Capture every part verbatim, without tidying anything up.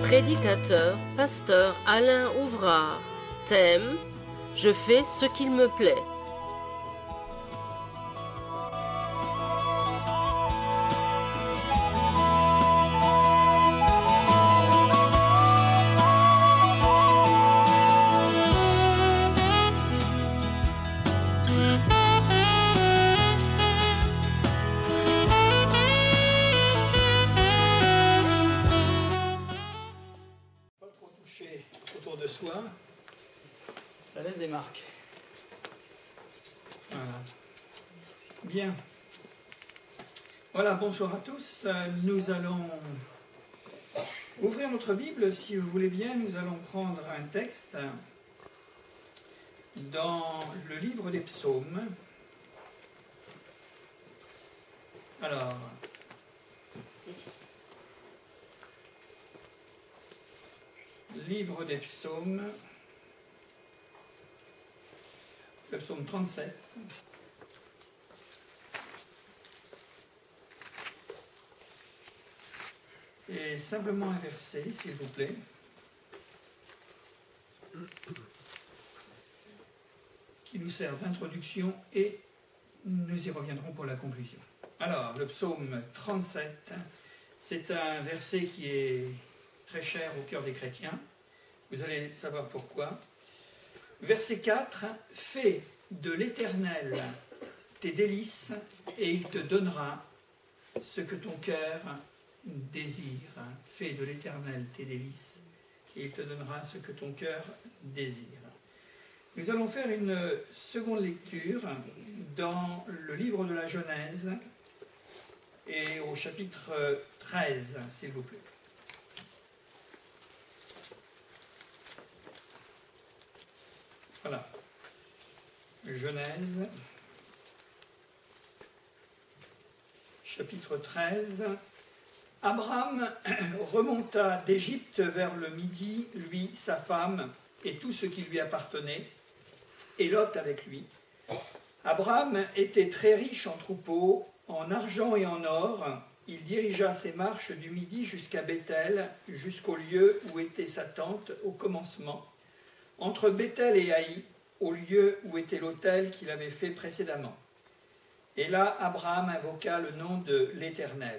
Prédicateur, pasteur Alain Ouvrard. Thème: je fais ce qu'il me plaît. Autour de soi, ça laisse des marques. Voilà. Bien. Voilà, bonsoir à tous. Nous allons ouvrir notre Bible, si vous voulez bien. Nous allons prendre un texte dans le livre des Psaumes. Alors, livre des Psaumes, le psaume trente-sept. Et simplement un verset, s'il vous plaît. Qui nous sert d'introduction et nous y reviendrons pour la conclusion. Alors, le psaume trente-sept, c'est un verset qui est très cher au cœur des chrétiens. Vous allez savoir pourquoi. Verset quatre, « Fais de l'Éternel tes délices, et il te donnera ce que ton cœur désire. » Fais de l'Éternel tes délices, et il te donnera ce que ton cœur désire. Nous allons faire une seconde lecture dans le livre de la Genèse, et au chapitre treize, s'il vous plaît. Voilà, Genèse, chapitre treize. Abraham remonta d'Égypte vers le midi, lui, sa femme et tout ce qui lui appartenait, et Lot avec lui. Abraham était très riche en troupeaux, en argent et en or. Il dirigea ses marches du midi jusqu'à Béthel, jusqu'au lieu où était sa tente au commencement, entre Béthel et Haï, au lieu où était l'autel qu'il avait fait précédemment. Et là, Abraham invoqua le nom de l'Éternel.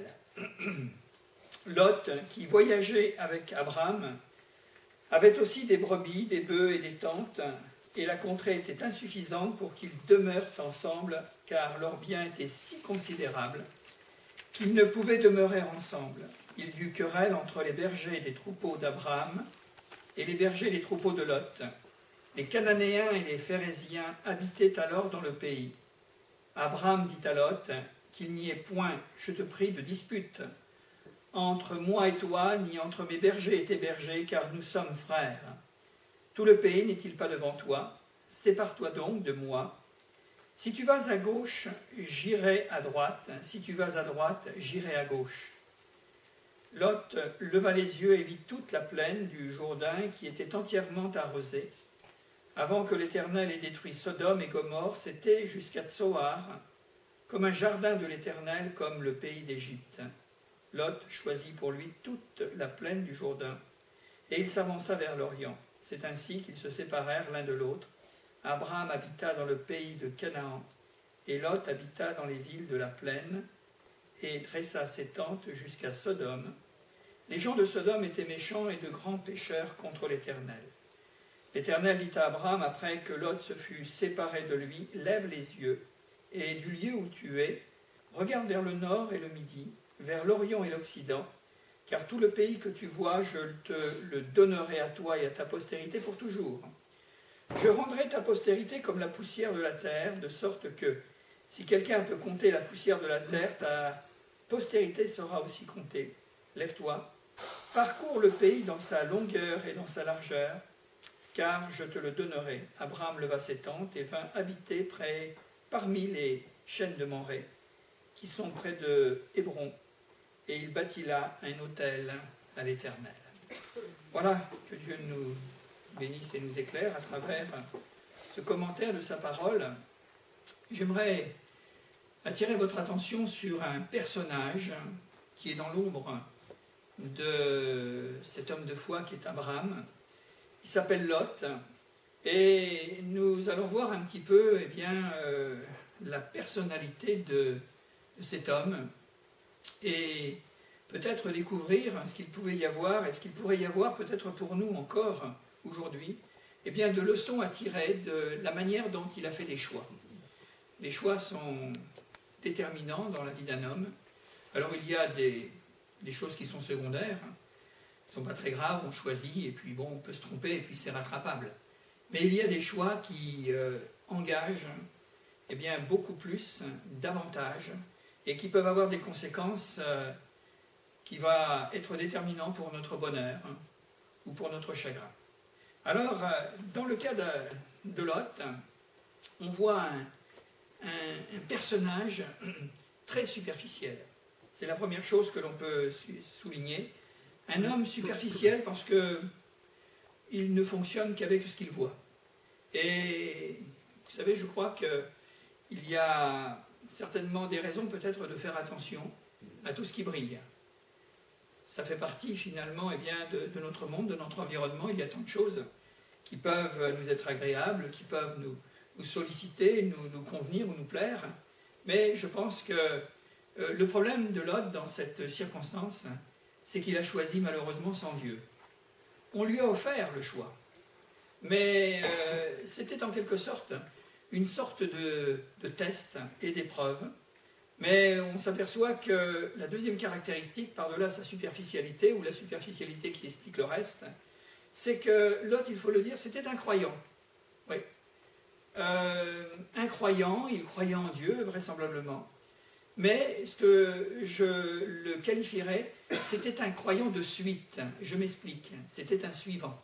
Lot, qui voyageait avec Abraham, avait aussi des brebis, des bœufs et des tentes, et la contrée était insuffisante pour qu'ils demeurent ensemble, car leurs biens étaient si considérables qu'ils ne pouvaient demeurer ensemble. Il y eut querelle entre les bergers des troupeaux d'Abraham et les bergers des troupeaux de Lot. Les Cananéens et les Phéréziens habitaient alors dans le pays. Abraham dit à Lot qu'il n'y ait point, je te prie, de dispute entre moi et toi, ni entre mes bergers et tes bergers, car nous sommes frères. Tout le pays n'est-il pas devant toi? Sépare-toi donc de moi. Si tu vas à gauche, j'irai à droite. Si tu vas à droite, j'irai à gauche. Lot leva les yeux et vit toute la plaine du Jourdain qui était entièrement arrosée. Avant que l'Éternel ait détruit Sodome et Gomorrhe, c'était jusqu'à Tsoar, comme un jardin de l'Éternel, comme le pays d'Égypte. Lot choisit pour lui toute la plaine du Jourdain, et il s'avança vers l'Orient. C'est ainsi qu'ils se séparèrent l'un de l'autre. Abraham habita dans le pays de Canaan, et Lot habita dans les villes de la plaine, et dressa ses tentes jusqu'à Sodome. Les gens de Sodome étaient méchants et de grands pécheurs contre l'Éternel. L'Éternel dit à Abraham, après que Lot se fut séparé de lui, « Lève les yeux, et du lieu où tu es, regarde vers le nord et le midi, vers l'Orient et l'Occident, car tout le pays que tu vois, je te le donnerai à toi et à ta postérité pour toujours. Je rendrai ta postérité comme la poussière de la terre, de sorte que, si quelqu'un peut compter la poussière de la terre, ta postérité sera aussi comptée. Lève-toi, parcours le pays dans sa longueur et dans sa largeur, car je te le donnerai. » Abraham leva ses tentes et vint habiter près, parmi les chaînes de Mamré, qui sont près de Hébron, et il bâtit là un autel à l'Éternel. Voilà, que Dieu nous bénisse et nous éclaire à travers ce commentaire de sa parole. J'aimerais attirer votre attention sur un personnage qui est dans l'ombre de cet homme de foi qui est Abraham. Il s'appelle Lot. Et nous allons voir un petit peu eh bien, euh, la personnalité de, de cet homme et peut-être découvrir ce qu'il pouvait y avoir et ce qu'il pourrait y avoir peut-être pour nous encore aujourd'hui, eh bien, de leçons à tirer de la manière dont il a fait des choix. Les choix sont déterminants dans la vie d'un homme. Alors il y a des, des choses qui sont secondaires, hein, qui ne sont pas très graves, on choisit et puis bon, on peut se tromper et puis c'est rattrapable. Mais il y a des choix qui euh, engagent eh bien, beaucoup plus, davantage, et qui peuvent avoir des conséquences euh, qui vont être déterminantes pour notre bonheur hein, ou pour notre chagrin. Alors, euh, dans le cas de, de Lot, on voit un, un, un personnage très superficiel. C'est la première chose que l'on peut souligner. Un homme superficiel parce que il ne fonctionne qu'avec ce qu'il voit. Et vous savez, je crois qu'il y a certainement des raisons peut-être de faire attention à tout ce qui brille. Ça fait partie finalement eh bien, de, de notre monde, de notre environnement. Il y a tant de choses qui peuvent nous être agréables, qui peuvent nous, nous solliciter, nous, nous convenir ou nous plaire. Mais je pense que euh, le problème de Lot dans cette circonstance, c'est qu'il a choisi malheureusement sans Dieu. On lui a offert le choix. Mais euh, c'était en quelque sorte une sorte de, de test et d'épreuve. Mais on s'aperçoit que la deuxième caractéristique, par-delà sa superficialité, ou la superficialité qui explique le reste, c'est que Lot, il faut le dire, c'était un croyant. Oui. Euh, un croyant, il croyait en Dieu, vraisemblablement. Mais ce que je le qualifierais, c'était un croyant de suite. Je m'explique. C'était un suivant.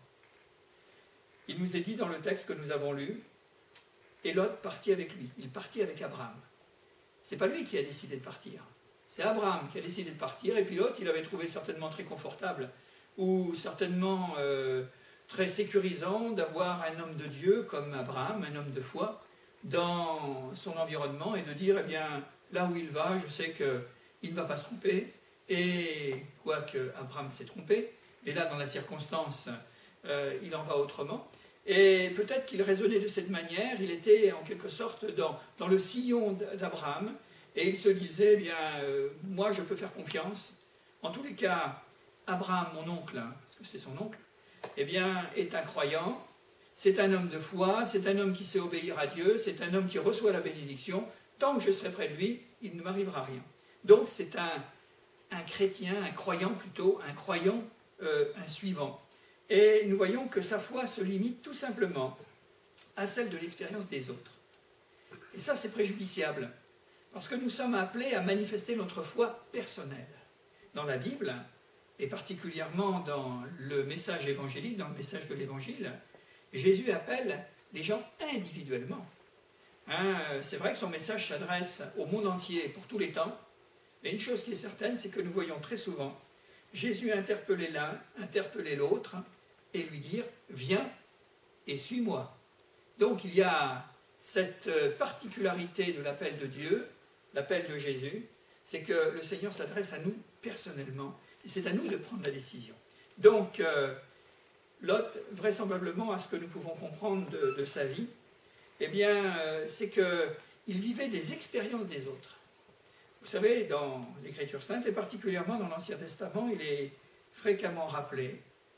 Il nous est dit dans le texte que nous avons lu, et Lot partit avec lui. Il partit avec Abraham. C'est pas lui qui a décidé de partir. C'est Abraham qui a décidé de partir, et puis Lot, il avait trouvé certainement très confortable, ou certainement euh, très sécurisant d'avoir un homme de Dieu comme Abraham, un homme de foi, dans son environnement, et de dire, eh bien, là où il va, je sais qu'il ne va pas se tromper, et quoique Abraham s'est trompé, et là, dans la circonstance, euh, il en va autrement. Et peut-être qu'il raisonnait de cette manière, il était en quelque sorte dans, dans le sillon d'Abraham, et il se disait, eh bien, euh, moi je peux faire confiance. En tous les cas, Abraham, mon oncle, hein, parce que c'est son oncle, eh bien, est un croyant, c'est un homme de foi, c'est un homme qui sait obéir à Dieu, c'est un homme qui reçoit la bénédiction. Tant que je serai près de lui, il ne m'arrivera rien. Donc c'est un, un chrétien, un croyant plutôt, un croyant, euh, un suivant. Et nous voyons que sa foi se limite tout simplement à celle de l'expérience des autres. Et ça, c'est préjudiciable, parce que nous sommes appelés à manifester notre foi personnelle. Dans la Bible, et particulièrement dans le message évangélique, dans le message de l'Évangile, Jésus appelle les gens individuellement. Hein, c'est vrai que son message s'adresse au monde entier pour tous les temps, mais une chose qui est certaine, c'est que nous voyons très souvent Jésus interpeller l'un, interpeller l'autre, et lui dire « Viens et suis-moi ». Donc il y a cette particularité de l'appel de Dieu, l'appel de Jésus, c'est que le Seigneur s'adresse à nous personnellement, et c'est à nous de prendre la décision. Donc, euh, Lot, vraisemblablement, à ce que nous pouvons comprendre de, de sa vie, eh bien, euh, c'est qu'il vivait des expériences des autres. Vous savez, dans l'Écriture sainte, et particulièrement dans l'Ancien Testament, il est fréquemment rappelé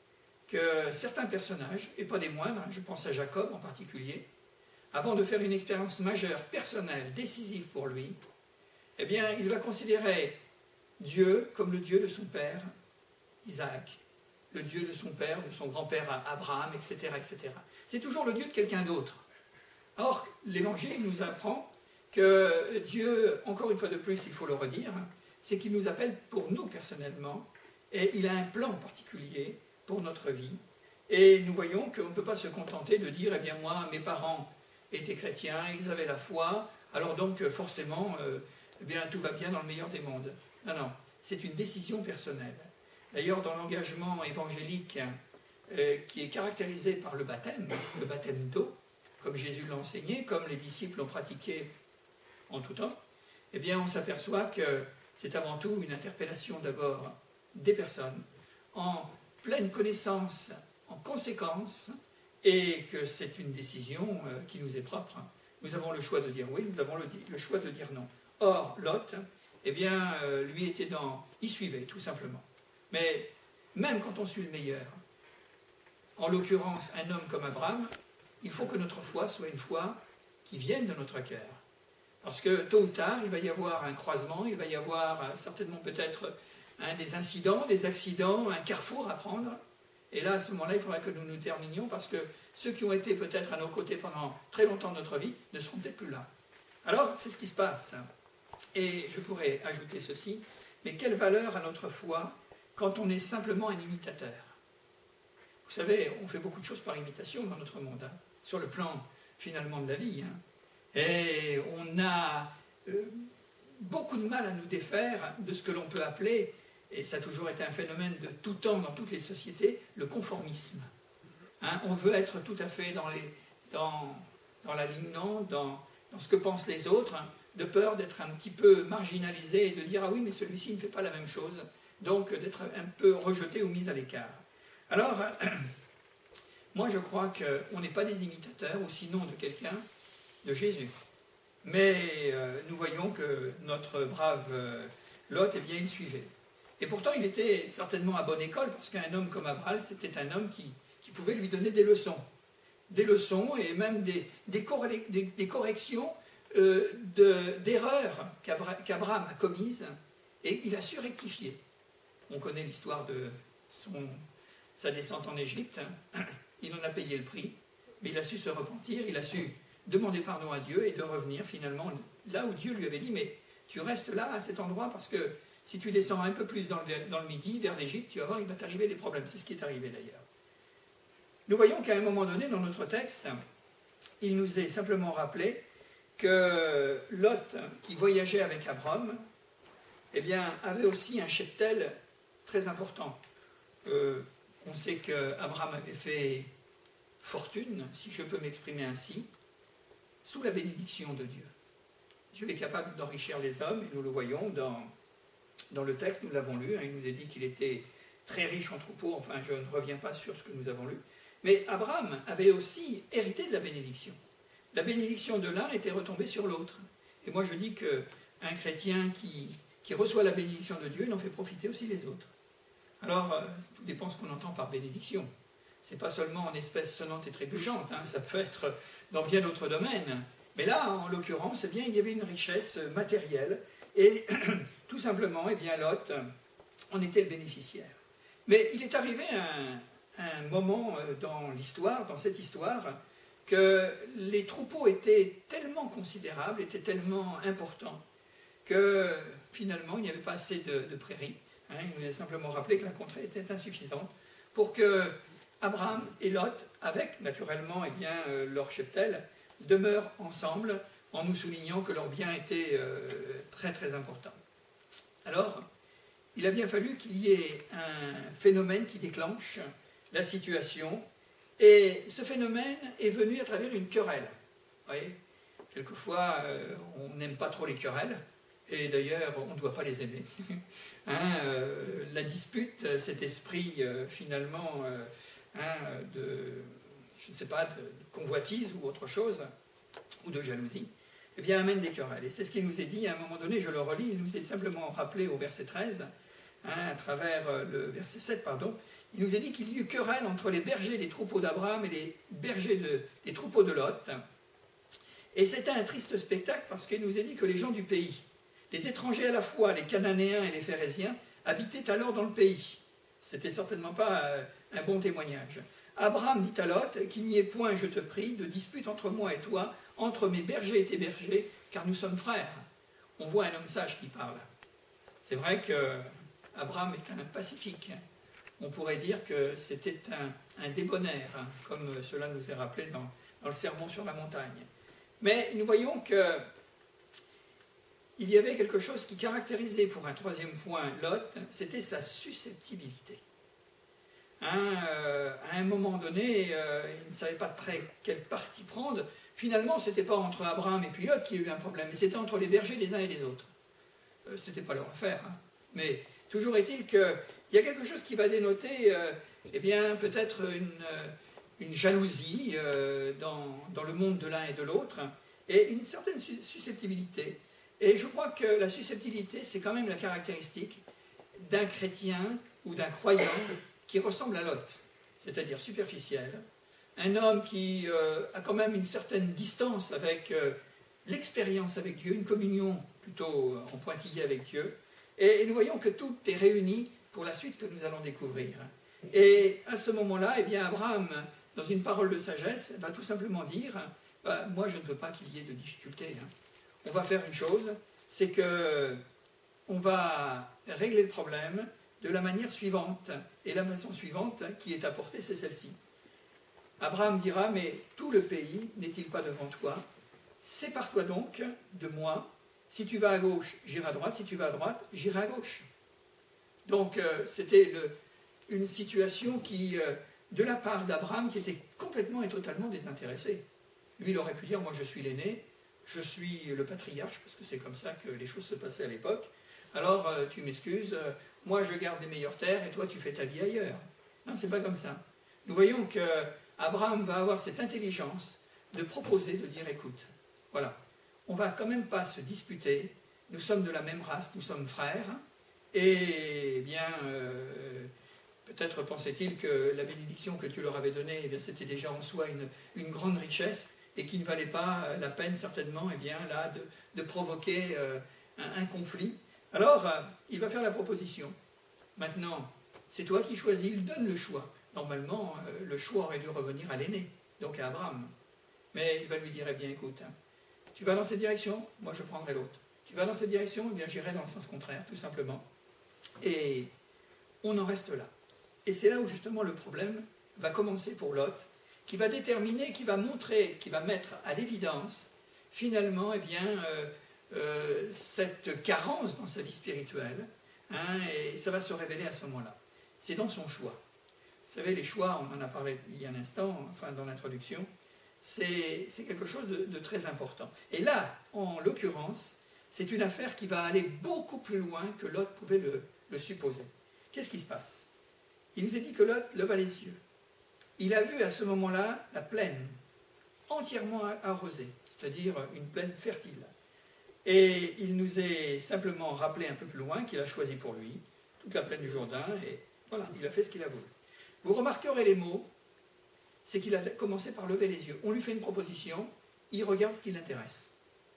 que certains personnages, et pas des moindres, je pense à Jacob en particulier, avant de faire une expérience majeure, personnelle, décisive pour lui, eh bien, il va considérer Dieu comme le Dieu de son père, Isaac, le Dieu de son père, de son grand-père Abraham, et cetera, et cetera. C'est toujours le Dieu de quelqu'un d'autre. Or, l'Évangile nous apprend que Dieu, encore une fois de plus, il faut le redire, c'est qu'il nous appelle pour nous personnellement, et il a un plan particulier pour notre vie. Et nous voyons qu'on ne peut pas se contenter de dire, eh bien moi, mes parents étaient chrétiens, ils avaient la foi, alors donc forcément, euh, eh bien tout va bien dans le meilleur des mondes. Non, non, c'est une décision personnelle. D'ailleurs, dans l'engagement évangélique euh, qui est caractérisé par le baptême, le baptême d'eau, comme Jésus l'a enseigné, comme les disciples l'ont pratiqué en tout temps, eh bien on s'aperçoit que c'est avant tout une interpellation d'abord des personnes en pleine connaissance, en conséquence, et que c'est une décision euh, qui nous est propre. Nous avons le choix de dire oui, nous avons le, le choix de dire non. Or, Lot, eh bien, euh, lui était dans... il suivait, tout simplement. Mais même quand on suit le meilleur, en l'occurrence un homme comme Abraham, il faut que notre foi soit une foi qui vienne de notre cœur. Parce que tôt ou tard, il va y avoir un croisement, il va y avoir euh, certainement peut-être hein, des incidents, des accidents, un carrefour à prendre. Et là, à ce moment-là, il faudra que nous nous terminions parce que ceux qui ont été peut-être à nos côtés pendant très longtemps de notre vie ne seront peut-être plus là. Alors, c'est ce qui se passe. Et je pourrais ajouter ceci, mais quelle valeur a notre foi quand on est simplement un imitateur? Vous savez, on fait beaucoup de choses par imitation dans notre monde, hein, sur le plan finalement de la vie. Hein. Et on a euh, beaucoup de mal à nous défaire de ce que l'on peut appeler, et ça a toujours été un phénomène de tout temps dans toutes les sociétés, le conformisme. Hein, on veut être tout à fait dans, les, dans, dans l'alignement, dans, dans ce que pensent les autres, hein, de peur d'être un petit peu marginalisé et de dire « Ah oui, mais celui-ci ne fait pas la même chose », donc d'être un peu rejeté ou mis à l'écart. Alors, moi je crois qu'on n'est pas des imitateurs, ou sinon de quelqu'un, de Jésus. Mais euh, nous voyons que notre brave euh, Lot, eh bien, il suivait. Et pourtant, il était certainement à bonne école, parce qu'un homme comme Abraham, c'était un homme qui, qui pouvait lui donner des leçons. Des leçons et même des, des, corré- des, des corrections euh, de, d'erreurs qu'Abra- qu'Abraham a commises, et il a su rectifier. On connaît l'histoire de son, sa descente en Égypte. Il en a payé le prix, mais il a su se repentir, il a su demander pardon à Dieu et de revenir finalement là où Dieu lui avait dit « Mais tu restes là, à cet endroit, parce que si tu descends un peu plus dans le, dans le midi, vers l'Égypte, tu vas voir, il va t'arriver des problèmes. » C'est ce qui est arrivé d'ailleurs. Nous voyons qu'à un moment donné, dans notre texte, il nous est simplement rappelé que Lot, qui voyageait avec Abraham, eh bien, avait aussi un cheptel très important. Euh, on sait qu'Abraham avait fait fortune, si je peux m'exprimer ainsi, sous la bénédiction de Dieu. Dieu est capable d'enrichir les hommes, et nous le voyons dans, dans le texte, nous l'avons lu, hein, il nous est dit qu'il était très riche en troupeaux, enfin je ne reviens pas sur ce que nous avons lu, mais Abraham avait aussi hérité de la bénédiction. La bénédiction de l'un était retombée sur l'autre. Et moi je dis qu'un chrétien qui, qui reçoit la bénédiction de Dieu, il en fait profiter aussi les autres. Alors, euh, tout dépend de ce qu'on entend par bénédiction. Ce n'est pas seulement en espèces sonnantes et trébuchantes, hein, ça peut être dans bien d'autres domaines. Mais là, en l'occurrence, eh bien, il y avait une richesse matérielle, et tout simplement, eh bien, Lot en était le bénéficiaire. Mais il est arrivé un, un moment dans l'histoire, dans cette histoire, que les troupeaux étaient tellement considérables, étaient tellement importants, que finalement, il n'y avait pas assez de, de prairies. Hein, il nous a simplement rappelé que la contrée était insuffisante pour que Abraham et Lot, avec naturellement eh bien, euh, leur cheptel, demeurent ensemble en nous soulignant que leurs biens étaient euh, très très importants. Alors, il a bien fallu qu'il y ait un phénomène qui déclenche la situation, et ce phénomène est venu à travers une querelle. Vous voyez, quelquefois, euh, on n'aime pas trop les querelles, et d'ailleurs, on ne doit pas les aimer. hein, euh, la dispute, cet esprit euh, finalement euh, hein, de, je ne sais pas, de, de convoitise ou autre chose, ou de jalousie, eh bien, amène des querelles. Et c'est ce qui nous est dit à un moment donné, je le relis, il nous est simplement rappelé au verset treize, hein, à travers le verset sept, pardon, il nous est dit qu'il y eut querelle entre les bergers des troupeaux d'Abraham et les bergers de, des troupeaux de Lot. Et c'était un triste spectacle parce qu'il nous est dit que les gens du pays, les étrangers à la fois, les Cananéens et les Phéréziens, habitaient alors dans le pays. C'était certainement pas un bon témoignage. Abraham dit à Lot qu'il n'y ait point, je te prie, de dispute entre moi et toi, entre mes bergers et tes bergers, car nous sommes frères. On voit un homme sage qui parle. C'est vrai qu'Abraham est un pacifique. On pourrait dire que c'était un, un débonnaire, hein, comme cela nous est rappelé dans, dans le sermon sur la montagne. Mais nous voyons que il y avait quelque chose qui caractérisait, pour un troisième point, Lot, c'était sa susceptibilité. Hein, euh, à un moment donné, euh, il ne savait pas très quel parti prendre. Finalement, ce n'était pas entre Abraham et puis Lot qu'il y a eu un problème, mais c'était entre les bergers les uns et les autres. Euh, ce n'était pas leur affaire. Hein. Mais Toujours est-il qu'il y a quelque chose qui va dénoter, euh, eh bien, peut-être une, une jalousie euh, dans, dans le monde de l'un et de l'autre, et une certaine susceptibilité. Et je crois que la susceptibilité, c'est quand même la caractéristique d'un chrétien ou d'un croyant qui ressemble à Lot, c'est-à-dire superficiel, un homme qui euh, a quand même une certaine distance avec euh, l'expérience avec Dieu, une communion plutôt en pointillé avec Dieu, et, et nous voyons que tout est réuni pour la suite que nous allons découvrir. Et à ce moment-là, eh bien, Abraham, dans une parole de sagesse, va tout simplement dire, bah, moi je ne veux pas qu'il y ait de difficultés, hein. On va faire une chose, c'est que on va régler le problème de la manière suivante, et la façon suivante qui est apportée, c'est celle-ci. Abraham dira, mais tout le pays n'est-il pas devant toi? Sépare-toi donc de moi. Si tu vas à gauche, j'irai à droite. Si tu vas à droite, j'irai à gauche. Donc, euh, c'était le, une situation qui, euh, de la part d'Abraham, qui était complètement et totalement désintéressée. Lui, il aurait pu dire, moi je suis l'aîné, je suis le patriarche, parce que c'est comme ça que les choses se passaient à l'époque. Alors, euh, tu m'excuses, euh, moi je garde les meilleures terres et toi tu fais ta vie ailleurs. Non, c'est pas comme ça. Nous voyons qu'Abraham va avoir cette intelligence de proposer, de dire, écoute, voilà, on va quand même pas se disputer, nous sommes de la même race, nous sommes frères, et eh bien, euh, peut-être pensait-il que la bénédiction que tu leur avais donnée, eh bien, c'était déjà en soi une, une grande richesse, et qu'il ne valait pas la peine, certainement, eh bien, là, de, de provoquer euh, un, un conflit. Alors, euh, il va faire la proposition. Maintenant, c'est toi qui choisis, il donne le choix. Normalement, euh, le choix aurait dû revenir à l'aîné, donc à Abraham. Mais il va lui dire, eh bien, écoute, hein, tu vas dans cette direction, moi je prendrai l'autre. Tu vas dans cette direction, eh bien, j'irai dans le sens contraire, tout simplement. Et on en reste là. Et c'est là où, justement, le problème va commencer pour Lot, qui va déterminer, qui va montrer, qui va mettre à l'évidence, finalement, eh bien, euh, euh, cette carence dans sa vie spirituelle, hein, et ça va se révéler à ce moment-là. C'est dans son choix. Vous savez, les choix, on en a parlé il y a un instant, enfin dans l'introduction, c'est, c'est quelque chose de, de très important. Et là, en l'occurrence, c'est une affaire qui va aller beaucoup plus loin que Lot pouvait le, le supposer. Qu'est-ce qui se passe? Il nous est dit que Lot leva les yeux. Il a vu à ce moment-là la plaine entièrement arrosée, c'est-à-dire une plaine fertile. Et il nous est simplement rappelé un peu plus loin qu'il a choisi pour lui toute la plaine du Jourdain, et voilà, il a fait ce qu'il a voulu. Vous remarquerez les mots, c'est qu'il a commencé par lever les yeux. On lui fait une proposition, il regarde ce qui l'intéresse.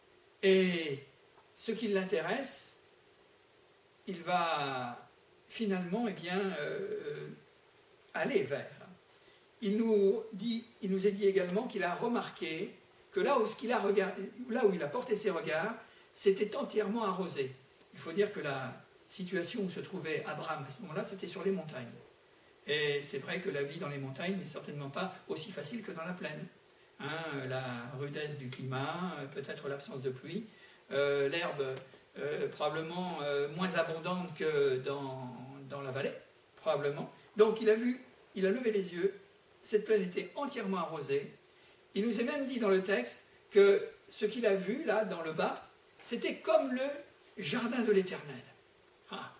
Et ce qui l'intéresse, il va finalement eh bien, euh, aller vers. Il nous, dit, il nous est dit également qu'il a remarqué que là où, ce qu'il a regardé, là où il a porté ses regards, c'était entièrement arrosé. Il faut dire que la situation où se trouvait Abraham à ce moment-là, c'était sur les montagnes. Et c'est vrai que la vie dans les montagnes n'est certainement pas aussi facile que dans la plaine. Hein, la rudesse du climat, peut-être l'absence de pluie, euh, l'herbe euh, probablement euh, moins abondante que dans, dans la vallée, probablement. Donc il a vu, il a levé les yeux, cette plaine était entièrement arrosée. Il nous est même dit dans le texte que ce qu'il a vu là, dans le bas, c'était comme le jardin de l'Éternel. Ah.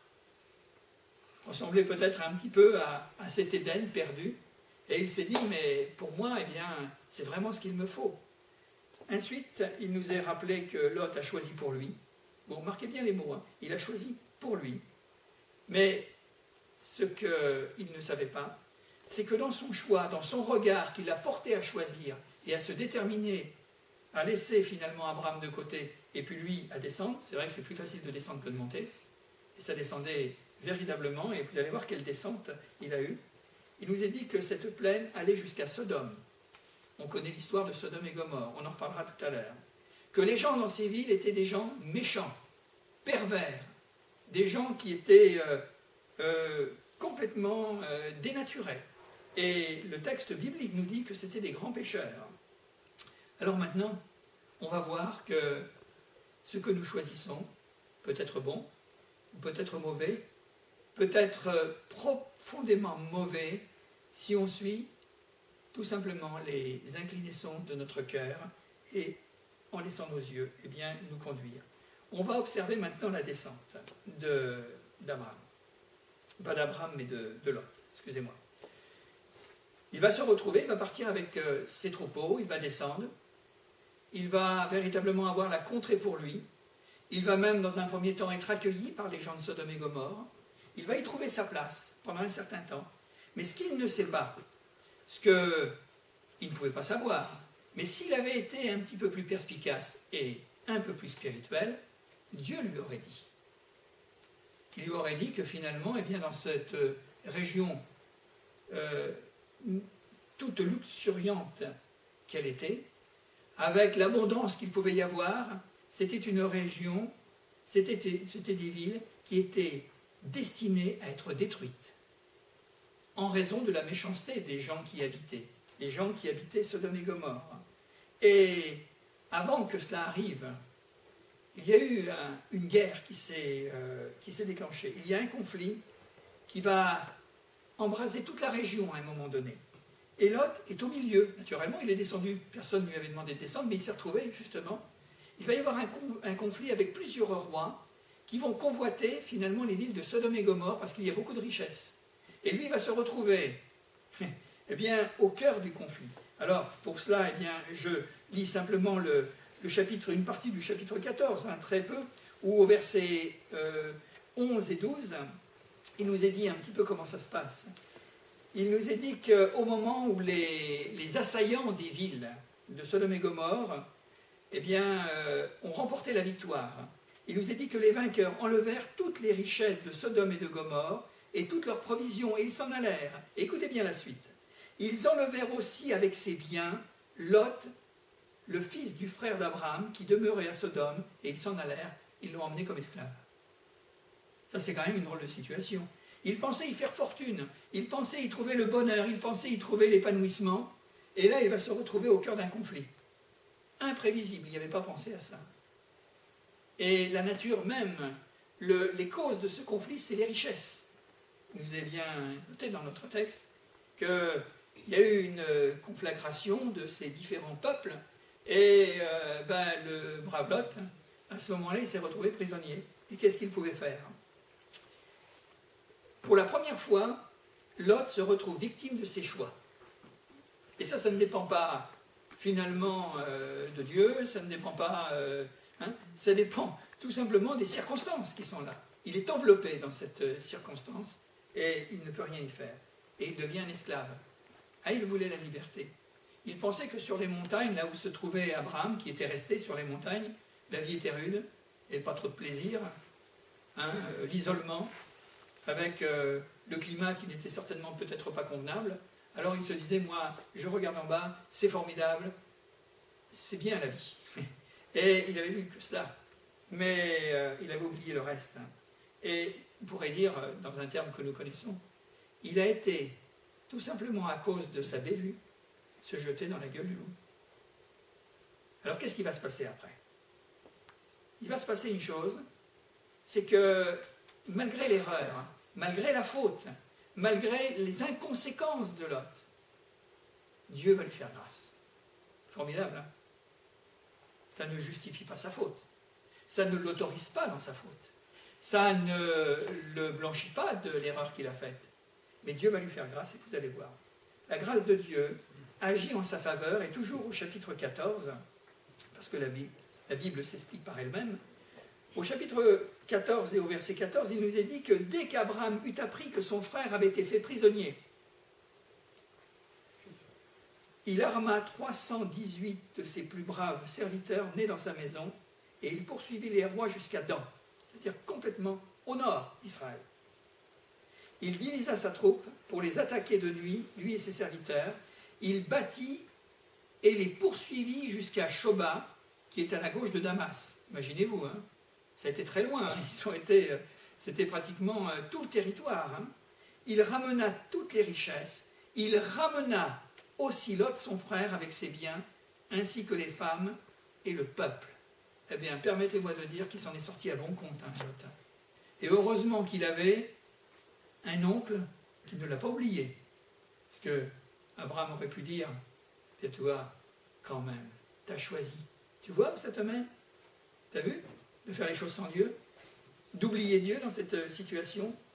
Ressemblait peut-être un petit peu à, à cet Éden perdu. Et il s'est dit, mais pour moi, eh bien, c'est vraiment ce qu'il me faut. Ensuite, il nous est rappelé que Lot a choisi pour lui. Bon, remarquez bien les mots, hein. Il a choisi pour lui. Mais ce qu'il ne savait pas, c'est que dans son choix, dans son regard qu'il a porté à choisir et à se déterminer à laisser finalement Abraham de côté et puis lui à descendre, c'est vrai que c'est plus facile de descendre que de monter, et ça descendait véritablement, et vous allez voir quelle descente il a eue. Il nous est dit que cette plaine allait jusqu'à Sodome. On connaît l'histoire de Sodome et Gomorrhe, on en reparlera tout à l'heure. Que les gens dans ces villes étaient des gens méchants, pervers, des gens qui étaient euh, euh, complètement euh, dénaturés. Et le texte biblique nous dit que c'était des grands pécheurs. Alors maintenant, on va voir que ce que nous choisissons peut être bon, ou peut être mauvais, peut être profondément mauvais si on suit tout simplement les inclinaisons de notre cœur et en laissant nos yeux eh bien, nous conduire. On va observer maintenant la descente de, d'Abraham. pas d'Abraham, mais de, de Lot, excusez-moi. Il va se retrouver, il va partir avec euh, ses troupeaux, il va descendre, il va véritablement avoir la contrée pour lui, il va même dans un premier temps être accueilli par les gens de Sodome et Gomorrhe, il va y trouver sa place pendant un certain temps, mais ce qu'il ne sait pas, ce qu'il ne pouvait pas savoir, mais s'il avait été un petit peu plus perspicace et un peu plus spirituel, Dieu lui aurait dit. Il lui aurait dit que finalement, eh bien, dans cette région euh, toute luxuriante qu'elle était, avec l'abondance qu'il pouvait y avoir, c'était une région, c'était, c'était des villes qui étaient destinées à être détruites en raison de la méchanceté des gens qui y habitaient, des gens qui habitaient Sodome et Gomorrhe. Et avant que cela arrive, il y a eu un, une guerre qui s'est, euh, qui s'est déclenchée. Il y a un conflit qui va embraser toute la région à un moment donné. Et Lot est au milieu. Naturellement, il est descendu. Personne ne lui avait demandé de descendre, mais il s'est retrouvé, justement. Il va y avoir un, un conflit avec plusieurs rois qui vont convoiter, finalement, les villes de Sodome et Gomorrhe parce qu'il y a beaucoup de richesses. Et lui, il va se retrouver eh bien, au cœur du conflit. Alors, pour cela, eh bien, je lis simplement le, le chapitre, une partie du chapitre quatorze, hein, très peu, où au verset euh, onze et douze, il nous est dit un petit peu comment ça se passe. Il nous est dit qu'au moment où les, les assaillants des villes de Sodome et Gomorrhe eh bien, euh, ont remporté la victoire, il nous est dit que les vainqueurs enlevèrent toutes les richesses de Sodome et de Gomorrhe et toutes leurs provisions, et ils s'en allèrent. Écoutez bien la suite. Ils enlevèrent aussi avec ses biens Lot, le fils du frère d'Abraham, qui demeurait à Sodome, et ils s'en allèrent, ils l'ont emmené comme esclave. Ça, c'est quand même une drôle de situation. Ils pensaient y faire fortune, ils pensaient y trouver le bonheur, ils pensaient y trouver l'épanouissement, et là, il va se retrouver au cœur d'un conflit. Imprévisible, il n'y avait pas pensé à ça. Et la nature même, le, les causes de ce conflit, c'est les richesses. Vous avez bien noté dans notre texte qu'il y a eu une conflagration de ces différents peuples, et euh, ben, le brave Lot, à ce moment-là, il s'est retrouvé prisonnier. Et qu'est-ce qu'il pouvait faire? Pour la première fois, Lot se retrouve victime de ses choix. Et ça, ça ne dépend pas finalement euh, de Dieu, ça ne dépend pas... Euh, hein, ça dépend tout simplement des circonstances qui sont là. Il est enveloppé dans cette euh, circonstance et il ne peut rien y faire. Et il devient un esclave. Ah, il voulait la liberté. Il pensait que sur les montagnes, là où se trouvait Abraham, qui était resté sur les montagnes, la vie était rude, et pas trop de plaisir, hein, euh, l'isolement, avec euh, le climat qui n'était certainement peut-être pas convenable. Alors il se disait, moi, je regarde en bas, c'est formidable, c'est bien la vie. Et il avait vu que cela, mais euh, il avait oublié le reste. Et on pourrait dire, dans un terme que nous connaissons, il a été, tout simplement à cause de sa bévue, se jeter dans la gueule du loup. Alors qu'est-ce qui va se passer après? Il va se passer une chose, c'est que malgré l'erreur, malgré la faute, malgré les inconséquences de Lot, Dieu va lui faire grâce. Formidable, hein? Ça ne justifie pas sa faute. Ça ne l'autorise pas dans sa faute. Ça ne le blanchit pas de l'erreur qu'il a faite. Mais Dieu va lui faire grâce et vous allez voir. La grâce de Dieu agit en sa faveur et toujours au chapitre quatorze, parce que la Bible, la Bible s'explique par elle-même, au chapitre quatorze et au verset quatorze, il nous est dit que dès qu'Abraham eut appris que son frère avait été fait prisonnier, il arma trois cent dix-huit de ses plus braves serviteurs nés dans sa maison, et il poursuivit les rois jusqu'à Dan, c'est-à-dire complètement au nord d'Israël. Il divisa sa troupe pour les attaquer de nuit, lui et ses serviteurs. Il battit et les poursuivit jusqu'à Shoba, qui est à la gauche de Damas. Imaginez-vous, hein, ça a été très loin, hein, ils ont été, c'était pratiquement euh, tout le territoire. Hein. Il ramena toutes les richesses, il ramena aussi Lot, son frère, avec ses biens, ainsi que les femmes et le peuple. Eh bien, permettez-moi de dire qu'il s'en est sorti à bon compte, hein, Lot. Et heureusement qu'il avait un oncle qui ne l'a pas oublié. Parce que Abraham aurait pu dire, et toi, quand même, t'as choisi. Tu vois où ça te mène? T'as vu? De faire les choses sans Dieu, d'oublier Dieu dans cette situation.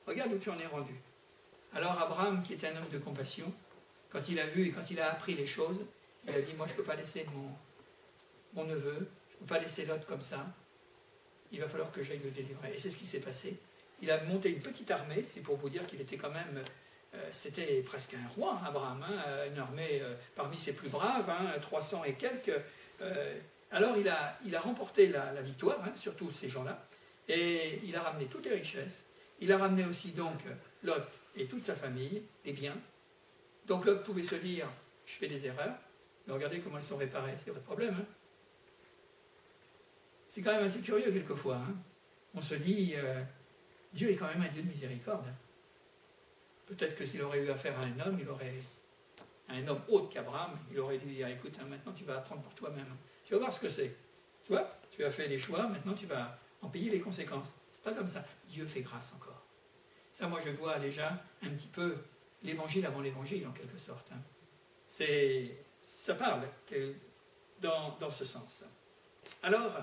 regarde où tu en es rendu. Alors Abraham, qui était un homme de compassion, quand il a vu et quand il a appris les choses, il a dit, moi je ne peux pas laisser mon, mon neveu, je ne peux pas laisser Lot comme ça, il va falloir que j'aille le délivrer. Et c'est ce qui s'est passé. Il a monté une petite armée, c'est pour vous dire qu'il était quand même, euh, c'était presque un roi, Abraham, hein, une armée euh, parmi ses plus braves, hein, trois cents et quelques. Euh, alors il a, il a remporté la, la victoire, hein, sur tous ces gens-là, et il a ramené toutes les richesses. Il a ramené aussi donc Lot et toute sa famille, les biens. Donc Lot pouvait se dire, je fais des erreurs, mais regardez comment elles sont réparées, c'est votre problème. Hein. C'est quand même assez curieux quelquefois. Hein. On se dit, euh, Dieu est quand même un Dieu de miséricorde. Peut-être que s'il aurait eu affaire à un homme, il aurait, un homme autre qu'Abraham, il aurait dit, écoute, hein, maintenant tu vas apprendre par toi-même. Tu vas voir ce que c'est. Tu vois, tu as fait des choix, maintenant tu vas en payer les conséquences. C'est pas comme ça. Dieu fait grâce encore. Ça, moi, je vois déjà un petit peu l'évangile avant l'évangile, en quelque sorte. Hein. C'est, ça parle dans, dans ce sens. Alors,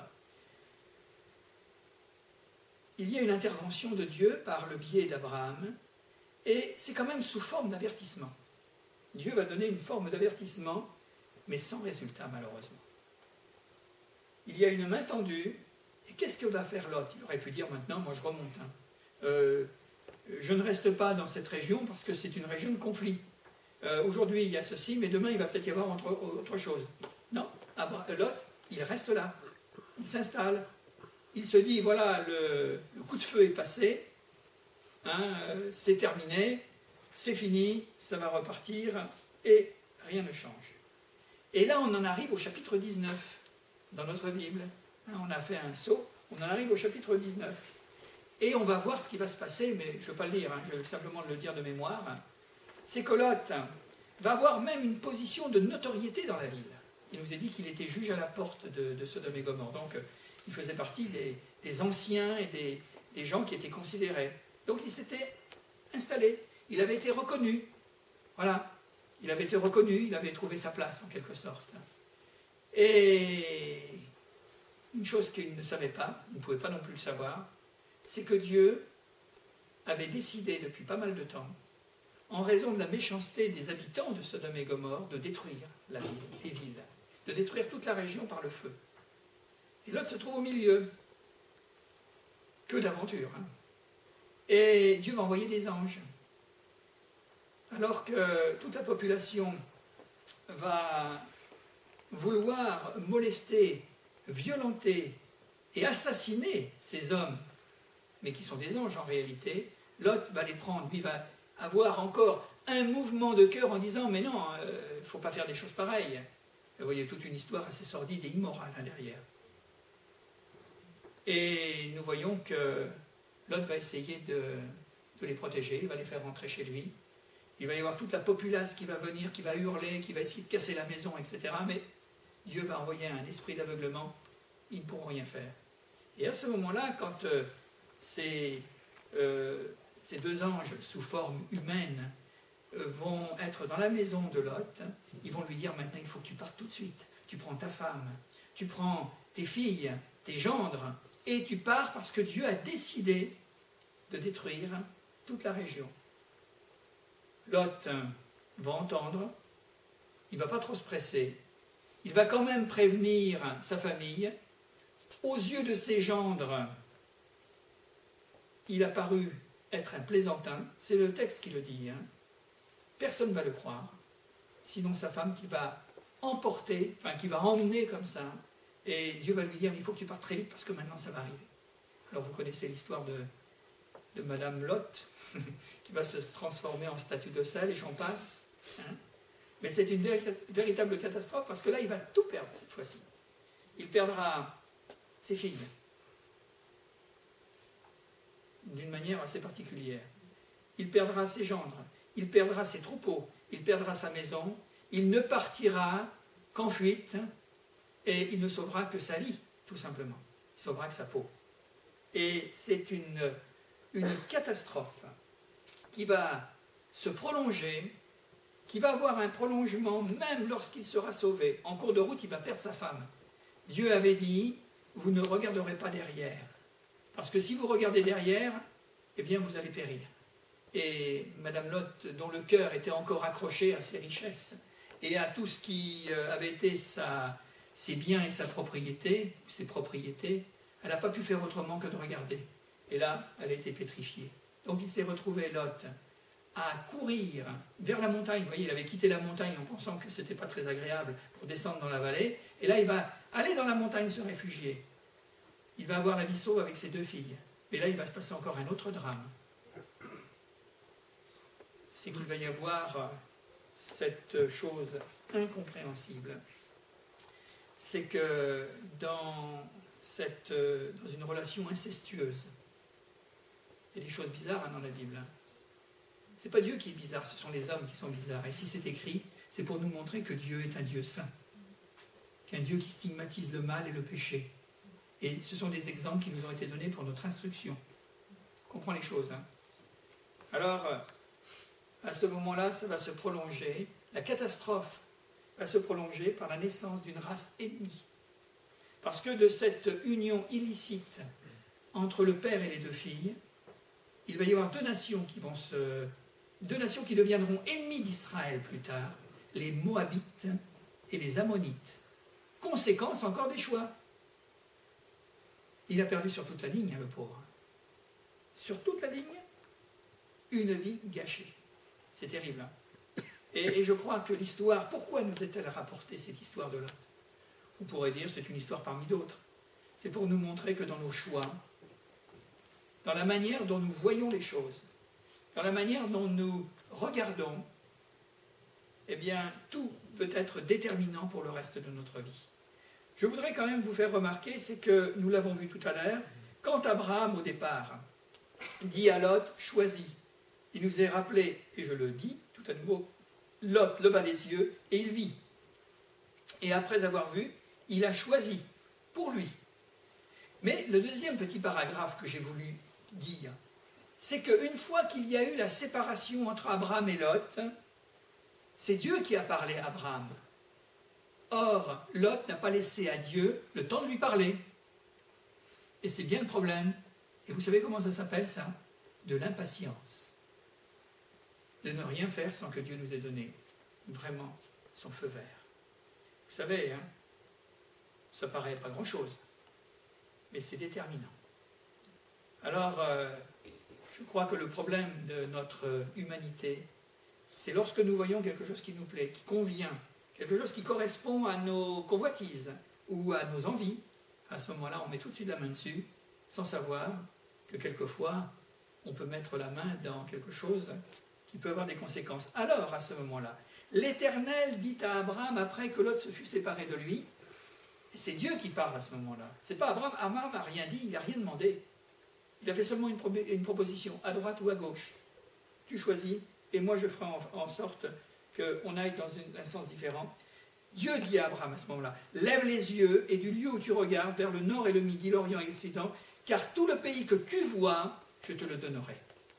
il y a une intervention de Dieu par le biais d'Abraham, et c'est quand même sous forme d'avertissement. Dieu va donner une forme d'avertissement, mais sans résultat, malheureusement. Il y a une main tendue, et qu'est-ce que va faire Lot? Il aurait pu dire maintenant, moi je remonte. Hein. Euh, je ne reste pas dans cette région parce que c'est une région de conflit. Euh, aujourd'hui il y a ceci, mais demain il va peut-être y avoir autre, autre chose. Non, Lot, il reste là. Il s'installe. Il se dit, voilà, le, le coup de feu est passé, hein, euh, c'est terminé, c'est fini, ça va repartir, et rien ne change. Et là, on en arrive au chapitre dix-neuf, dans notre Bible. Hein, on a fait un saut, on en arrive au chapitre dix-neuf. Et on va voir ce qui va se passer, mais je ne vais pas le lire, hein, je vais simplement le dire de mémoire. C'est que Lot va avoir même une position de notoriété dans la ville. Il nous est dit qu'il était juge à la porte de, de Sodome et Gomorrhe. Donc, il faisait partie des, des anciens et des, des gens qui étaient considérés. Donc, il s'était installé. Il avait été reconnu. Voilà. Il avait été reconnu, il avait trouvé sa place, en quelque sorte. Et une chose qu'il ne savait pas, il ne pouvait pas non plus le savoir, c'est que Dieu avait décidé depuis pas mal de temps, en raison de la méchanceté des habitants de Sodome et Gomorrhe, de détruire la ville, les villes, de détruire toute la région par le feu. Et Lot se trouve au milieu. Que d'aventure. Hein. Et Dieu va envoyer des anges. Alors que toute la population va vouloir molester, violenter et assassiner ces hommes, mais qui sont des anges en réalité, Lot va les prendre, lui va avoir encore un mouvement de cœur en disant « mais non, il euh, ne faut pas faire des choses pareilles ». Vous voyez toute une histoire assez sordide et immorale hein, derrière. Et nous voyons que Lot va essayer de, de les protéger, il va les faire rentrer chez lui. Il va y avoir toute la populace qui va venir, qui va hurler, qui va essayer de casser la maison, et cetera. Mais Dieu va envoyer un esprit d'aveuglement, ils ne pourront rien faire. Et à ce moment-là, quand euh, ces, euh, ces deux anges sous forme humaine euh, vont être dans la maison de Lot, hein, ils vont lui dire maintenant il faut que tu partes tout de suite. Tu prends ta femme, tu prends tes filles, tes gendres, et tu pars parce que Dieu a décidé de détruire toute la région. Lot va entendre, il ne va pas trop se presser, il va quand même prévenir sa famille. Aux yeux de ses gendres, il a paru être un plaisantin, c'est le texte qui le dit. Hein. Personne ne va le croire, sinon sa femme qui va emporter, enfin qui va emmener comme ça, et Dieu va lui dire, il faut que tu partes très vite parce que maintenant ça va arriver. Alors vous connaissez l'histoire de, de Madame Lot, qui va se transformer en statue de sel, et j'en passe. Hein. Mais c'est une véritable catastrophe, parce que là, il va tout perdre cette fois-ci. Il perdra ses filles, d'une manière assez particulière. Il perdra ses gendres, il perdra ses troupeaux, il perdra sa maison, il ne partira qu'en fuite, et il ne sauvera que sa vie, tout simplement. Il sauvera que sa peau. Et c'est une, une catastrophe qui va se prolonger, qui va avoir un prolongement même lorsqu'il sera sauvé. En cours de route, il va perdre sa femme. Dieu avait dit, vous ne regarderez pas derrière. Parce que si vous regardez derrière, eh bien vous allez périr. Et Madame Lot, dont le cœur était encore accroché à ses richesses et à tout ce qui avait été sa, ses biens et sa propriété, ses propriétés, elle n'a pas pu faire autrement que de regarder. Et là, elle a été pétrifiée. Donc il s'est retrouvé, Lot, à courir vers la montagne. Vous voyez, il avait quitté la montagne en pensant que ce n'était pas très agréable pour descendre dans la vallée. Et là, il va aller dans la montagne se réfugier. Il va avoir la vie sauve avec ses deux filles. Mais là, il va se passer encore un autre drame. C'est qu'il va y avoir cette chose incompréhensible. C'est que dans, cette, dans une relation incestueuse, il y a des choses bizarres hein, dans la Bible. Ce n'est pas Dieu qui est bizarre, ce sont les hommes qui sont bizarres. Et si c'est écrit, c'est pour nous montrer que Dieu est un Dieu saint, qu'un Dieu qui stigmatise le mal et le péché. Et ce sont des exemples qui nous ont été donnés pour notre instruction. On comprend les choses. Hein. Alors, à ce moment-là, ça va se prolonger. La catastrophe va se prolonger par la naissance d'une race ennemie. Parce que de cette union illicite entre le père et les deux filles, il va y avoir deux nations qui vont se... deux nations qui deviendront ennemies d'Israël plus tard, les Moabites et les Ammonites. Conséquence encore des choix. Il a perdu sur toute la ligne, hein, le pauvre. Sur toute la ligne, une vie gâchée. C'est terrible. Hein. Et, et je crois que l'histoire, pourquoi nous est-elle rapportée, cette histoire de Lot? On pourrait dire c'est une histoire parmi d'autres. C'est pour nous montrer que dans nos choix, dans la manière dont nous voyons les choses, dans la manière dont nous regardons, eh bien, tout peut être déterminant pour le reste de notre vie. Je voudrais quand même vous faire remarquer, c'est que, nous l'avons vu tout à l'heure, quand Abraham, au départ, dit à Lot, choisis, il nous est rappelé, et je le dis tout à nouveau, Lot leva les yeux et il vit. Et après avoir vu, il a choisi pour lui. Mais le deuxième petit paragraphe que j'ai voulu dire, c'est qu'une fois qu'il y a eu la séparation entre Abraham et Lot, c'est Dieu qui a parlé à Abraham. Or, Lot n'a pas laissé à Dieu le temps de lui parler. Et c'est bien le problème. Et vous savez comment ça s'appelle ça? De l'impatience. De ne rien faire sans que Dieu nous ait donné vraiment son feu vert. Vous savez, hein, ça paraît pas grand-chose, mais c'est déterminant. Alors, euh, je crois que le problème de notre humanité, c'est lorsque nous voyons quelque chose qui nous plaît, qui convient, quelque chose qui correspond à nos convoitises ou à nos envies, à ce moment-là, on met tout de suite la main dessus, sans savoir que quelquefois, on peut mettre la main dans quelque chose qui peut avoir des conséquences. Alors, à ce moment-là, l'Éternel dit à Abraham, après que Lot se fut séparé de lui, et c'est Dieu qui parle à ce moment-là. C'est pas Abraham, Abraham n'a rien dit, il n'a rien demandé. Il a fait seulement une, pro une proposition, à droite ou à gauche. Tu choisis, et moi je ferai en, en sorte qu'on aille dans une, un sens différent. Dieu dit à Abraham à ce moment-là, lève les yeux, et du lieu où tu regardes, vers le nord et le midi, l'orient et l'occident, car tout le pays que tu vois, je te le donnerai.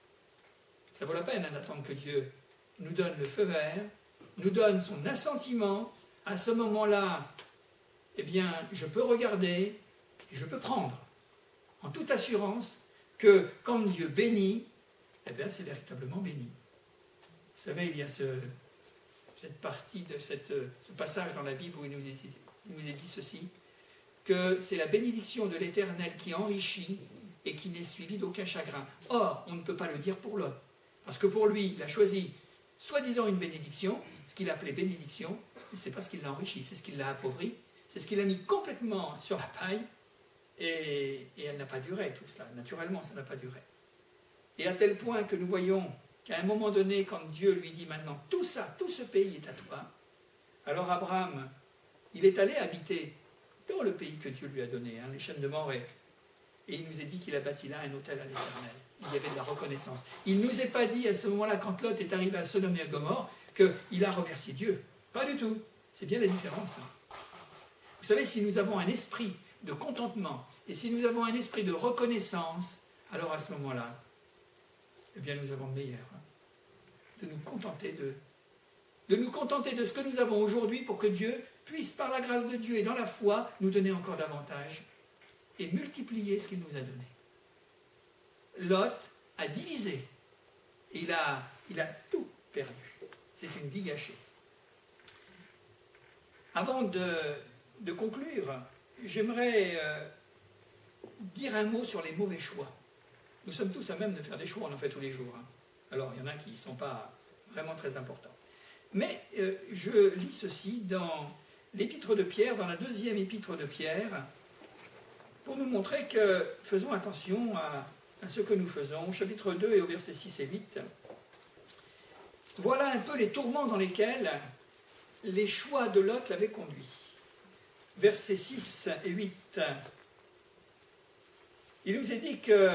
Ça vaut la peine hein, d'attendre que Dieu nous donne le feu vert, nous donne son assentiment. À ce moment-là, eh bien, je peux regarder, et je peux prendre, en toute assurance, que quand Dieu bénit, eh bien, c'est véritablement béni. Vous savez, il y a ce, cette partie de cette, ce passage dans la Bible où il nous est, il nous est dit ceci, que c'est la bénédiction de l'Éternel qui enrichit et qui n'est suivie d'aucun chagrin. Or, on ne peut pas le dire pour l'autre, parce que pour lui, il a choisi soi-disant une bénédiction, ce qu'il appelait bénédiction, mais ce n'est pas ce qui l'a enrichi, c'est ce qui l'a appauvri, c'est ce qu'il a mis complètement sur la paille, et, et elle n'a pas duré tout cela. Naturellement, ça n'a pas duré. Et à tel point que nous voyons qu'à un moment donné, quand Dieu lui dit maintenant, tout ça, tout ce pays est à toi, alors Abraham, il est allé habiter dans le pays que Dieu lui a donné, hein, les chaînes de Morée. Et il nous est dit qu'il a bâti là un autel à l'Éternel. Il y avait de la reconnaissance. Il ne nous est pas dit à ce moment-là, quand Lot est arrivé à Sodome et à Gomorrhe, qu'il a remercié Dieu. Pas du tout. C'est bien la différence. Hein. Vous savez, si nous avons un esprit de contentement, et si nous avons un esprit de reconnaissance, alors à ce moment-là, eh bien nous avons le meilleur. Hein. De nous contenter de, de nous contenter de ce que nous avons aujourd'hui pour que Dieu puisse, par la grâce de Dieu et dans la foi, nous donner encore davantage et multiplier ce qu'il nous a donné. Lot a divisé. Et il a, il a tout perdu. C'est une vie gâchée. Avant de, de conclure, j'aimerais euh, dire un mot sur les mauvais choix. Nous sommes tous à même de faire des choix, on en fait tous les jours. Hein. Alors, il y en a qui ne sont pas vraiment très importants. Mais euh, je lis ceci dans l'épître de Pierre, dans la deuxième épître de Pierre, pour nous montrer que faisons attention à, à ce que nous faisons. Au chapitre deux et au versets six et huit. Voilà un peu les tourments dans lesquels les choix de Lot l'avaient conduit. Versets six et huit. Il nous est dit que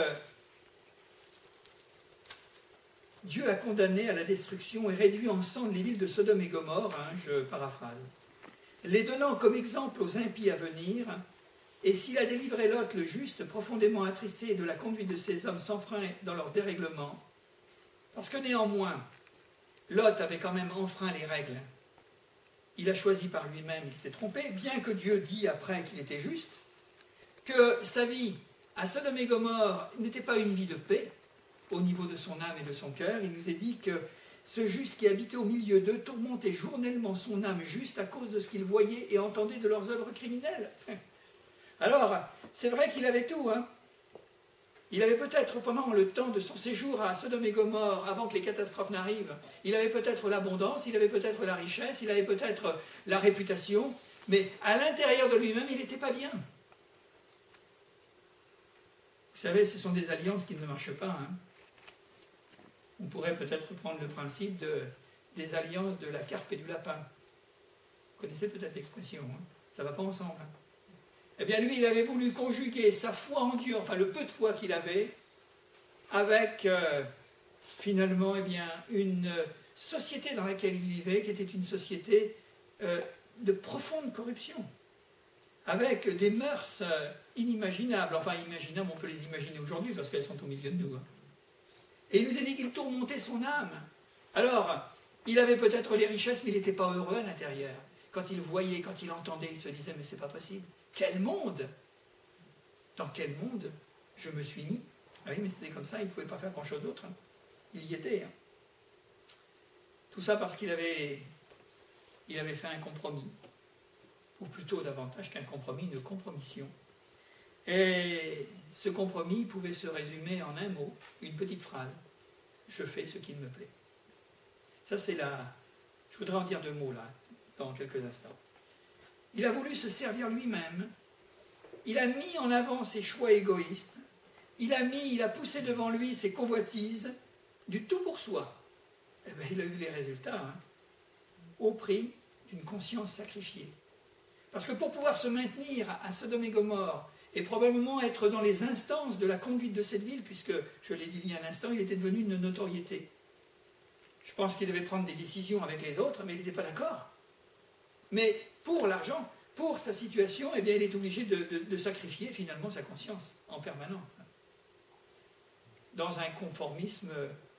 Dieu a condamné à la destruction et réduit en cendres les villes de Sodome et Gomorrhe, hein, je paraphrase, les donnant comme exemple aux impies à venir, et s'il a délivré Lot le juste, profondément attristé de la conduite de ces hommes sans frein dans leur dérèglement, parce que néanmoins, Lot avait quand même enfreint les règles. Il a choisi par lui-même, il s'est trompé, bien que Dieu dit après qu'il était juste, que sa vie à Sodome et Gomorrhe n'était pas une vie de paix au niveau de son âme et de son cœur. Il nous est dit que ce juste qui habitait au milieu d'eux tourmentait journellement son âme juste à cause de ce qu'il voyait et entendait de leurs œuvres criminelles. Alors, c'est vrai qu'il avait tout, hein. Il avait peut-être, pendant le temps de son séjour à Sodome et Gomorrhe, avant que les catastrophes n'arrivent, il avait peut-être l'abondance, il avait peut-être la richesse, il avait peut-être la réputation, mais à l'intérieur de lui-même, il n'était pas bien. Vous savez, ce sont des alliances qui ne marchent pas. Hein. On pourrait peut-être prendre le principe de, des alliances de la carpe et du lapin. Vous connaissez peut-être l'expression, hein. Ça ne va pas ensemble. Hein. Eh bien, lui, il avait voulu conjuguer sa foi en Dieu, enfin le peu de foi qu'il avait, avec, euh, finalement, eh bien, une société dans laquelle il vivait, qui était une société euh, de profonde corruption, avec des mœurs euh, inimaginables. Enfin, imaginables, on peut les imaginer aujourd'hui, parce qu'elles sont au milieu de nous. Hein. Et il nous a dit qu'il tourmentait son âme. Alors, il avait peut-être les richesses, mais il n'était pas heureux à l'intérieur. Quand il voyait, quand il entendait, il se disait, mais c'est pas possible. Quel monde! Dans quel monde je me suis mis? Ah oui, mais c'était comme ça, il ne pouvait pas faire grand-chose d'autre. Hein. Il y était. Hein. Tout ça parce qu'il avait, il avait fait un compromis. Ou plutôt davantage qu'un compromis, une compromission. Et ce compromis pouvait se résumer en un mot, une petite phrase. Je fais ce qu'il me plaît. Ça, c'est la... Je voudrais en dire deux mots, là, dans quelques instants. Il a voulu se servir lui-même. Il a mis en avant ses choix égoïstes. Il a mis, il a poussé devant lui ses convoitises, du tout pour soi. Eh bien, il a eu les résultats, hein, au prix d'une conscience sacrifiée. Parce que pour pouvoir se maintenir à Sodome et Gomorrhe, et probablement être dans les instances de la conduite de cette ville, puisque, je l'ai dit il y a un instant, il était devenu une notoriété. Je pense qu'il devait prendre des décisions avec les autres, mais il n'était pas d'accord. Mais pour l'argent, pour sa situation, eh bien, il est obligé de, de, de sacrifier finalement sa conscience en permanence. Dans un conformisme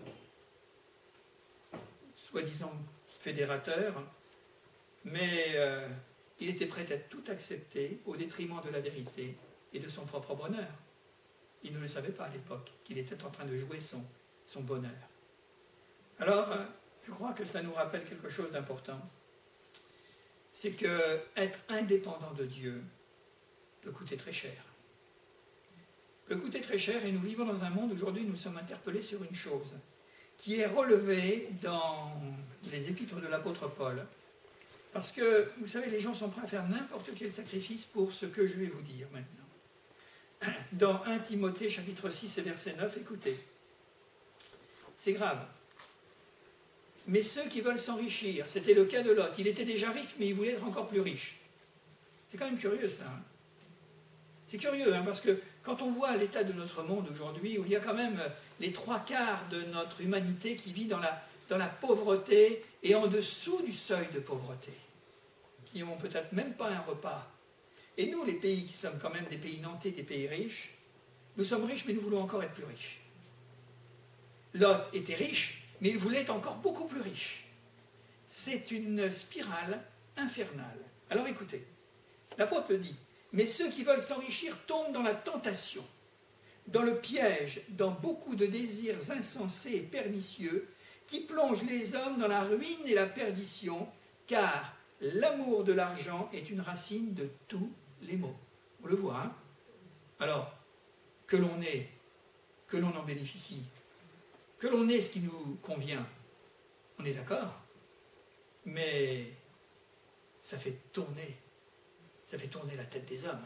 soi-disant fédérateur, mais euh, il était prêt à tout accepter au détriment de la vérité et de son propre bonheur. Il ne le savait pas à l'époque, qu'il était en train de jouer son, son bonheur. Alors, je crois que ça nous rappelle quelque chose d'important. C'est que être indépendant de Dieu peut coûter très cher. Peut coûter très cher, et nous vivons dans un monde, aujourd'hui, nous sommes interpellés sur une chose, qui est relevée dans les épîtres de l'apôtre Paul. Parce que, vous savez, les gens sont prêts à faire n'importe quel sacrifice pour ce que je vais vous dire maintenant. Dans premier Timothée, chapitre six et verset neuf, écoutez, c'est grave. Mais ceux qui veulent s'enrichir, c'était le cas de Lot, il était déjà riche, mais il voulait être encore plus riche. C'est quand même curieux, ça. Hein. C'est curieux, hein, parce que quand on voit l'état de notre monde aujourd'hui, où il y a quand même les trois quarts de notre humanité qui vit dans la, dans la pauvreté et en dessous du seuil de pauvreté, qui n'ont peut-être même pas un repas. Et nous, les pays qui sommes quand même des pays nantais, des pays riches, nous sommes riches, mais nous voulons encore être plus riches. Lot était riche, mais il voulait être encore beaucoup plus riche. C'est une spirale infernale. Alors écoutez, l'apôtre dit, mais ceux qui veulent s'enrichir tombent dans la tentation, dans le piège, dans beaucoup de désirs insensés et pernicieux, qui plongent les hommes dans la ruine et la perdition, car l'amour de l'argent est une racine de tous les maux. On le voit, hein? Alors, que l'on ait, que l'on en bénéficie, que l'on ait ce qui nous convient, on est d'accord, mais ça fait tourner, ça fait tourner la tête des hommes.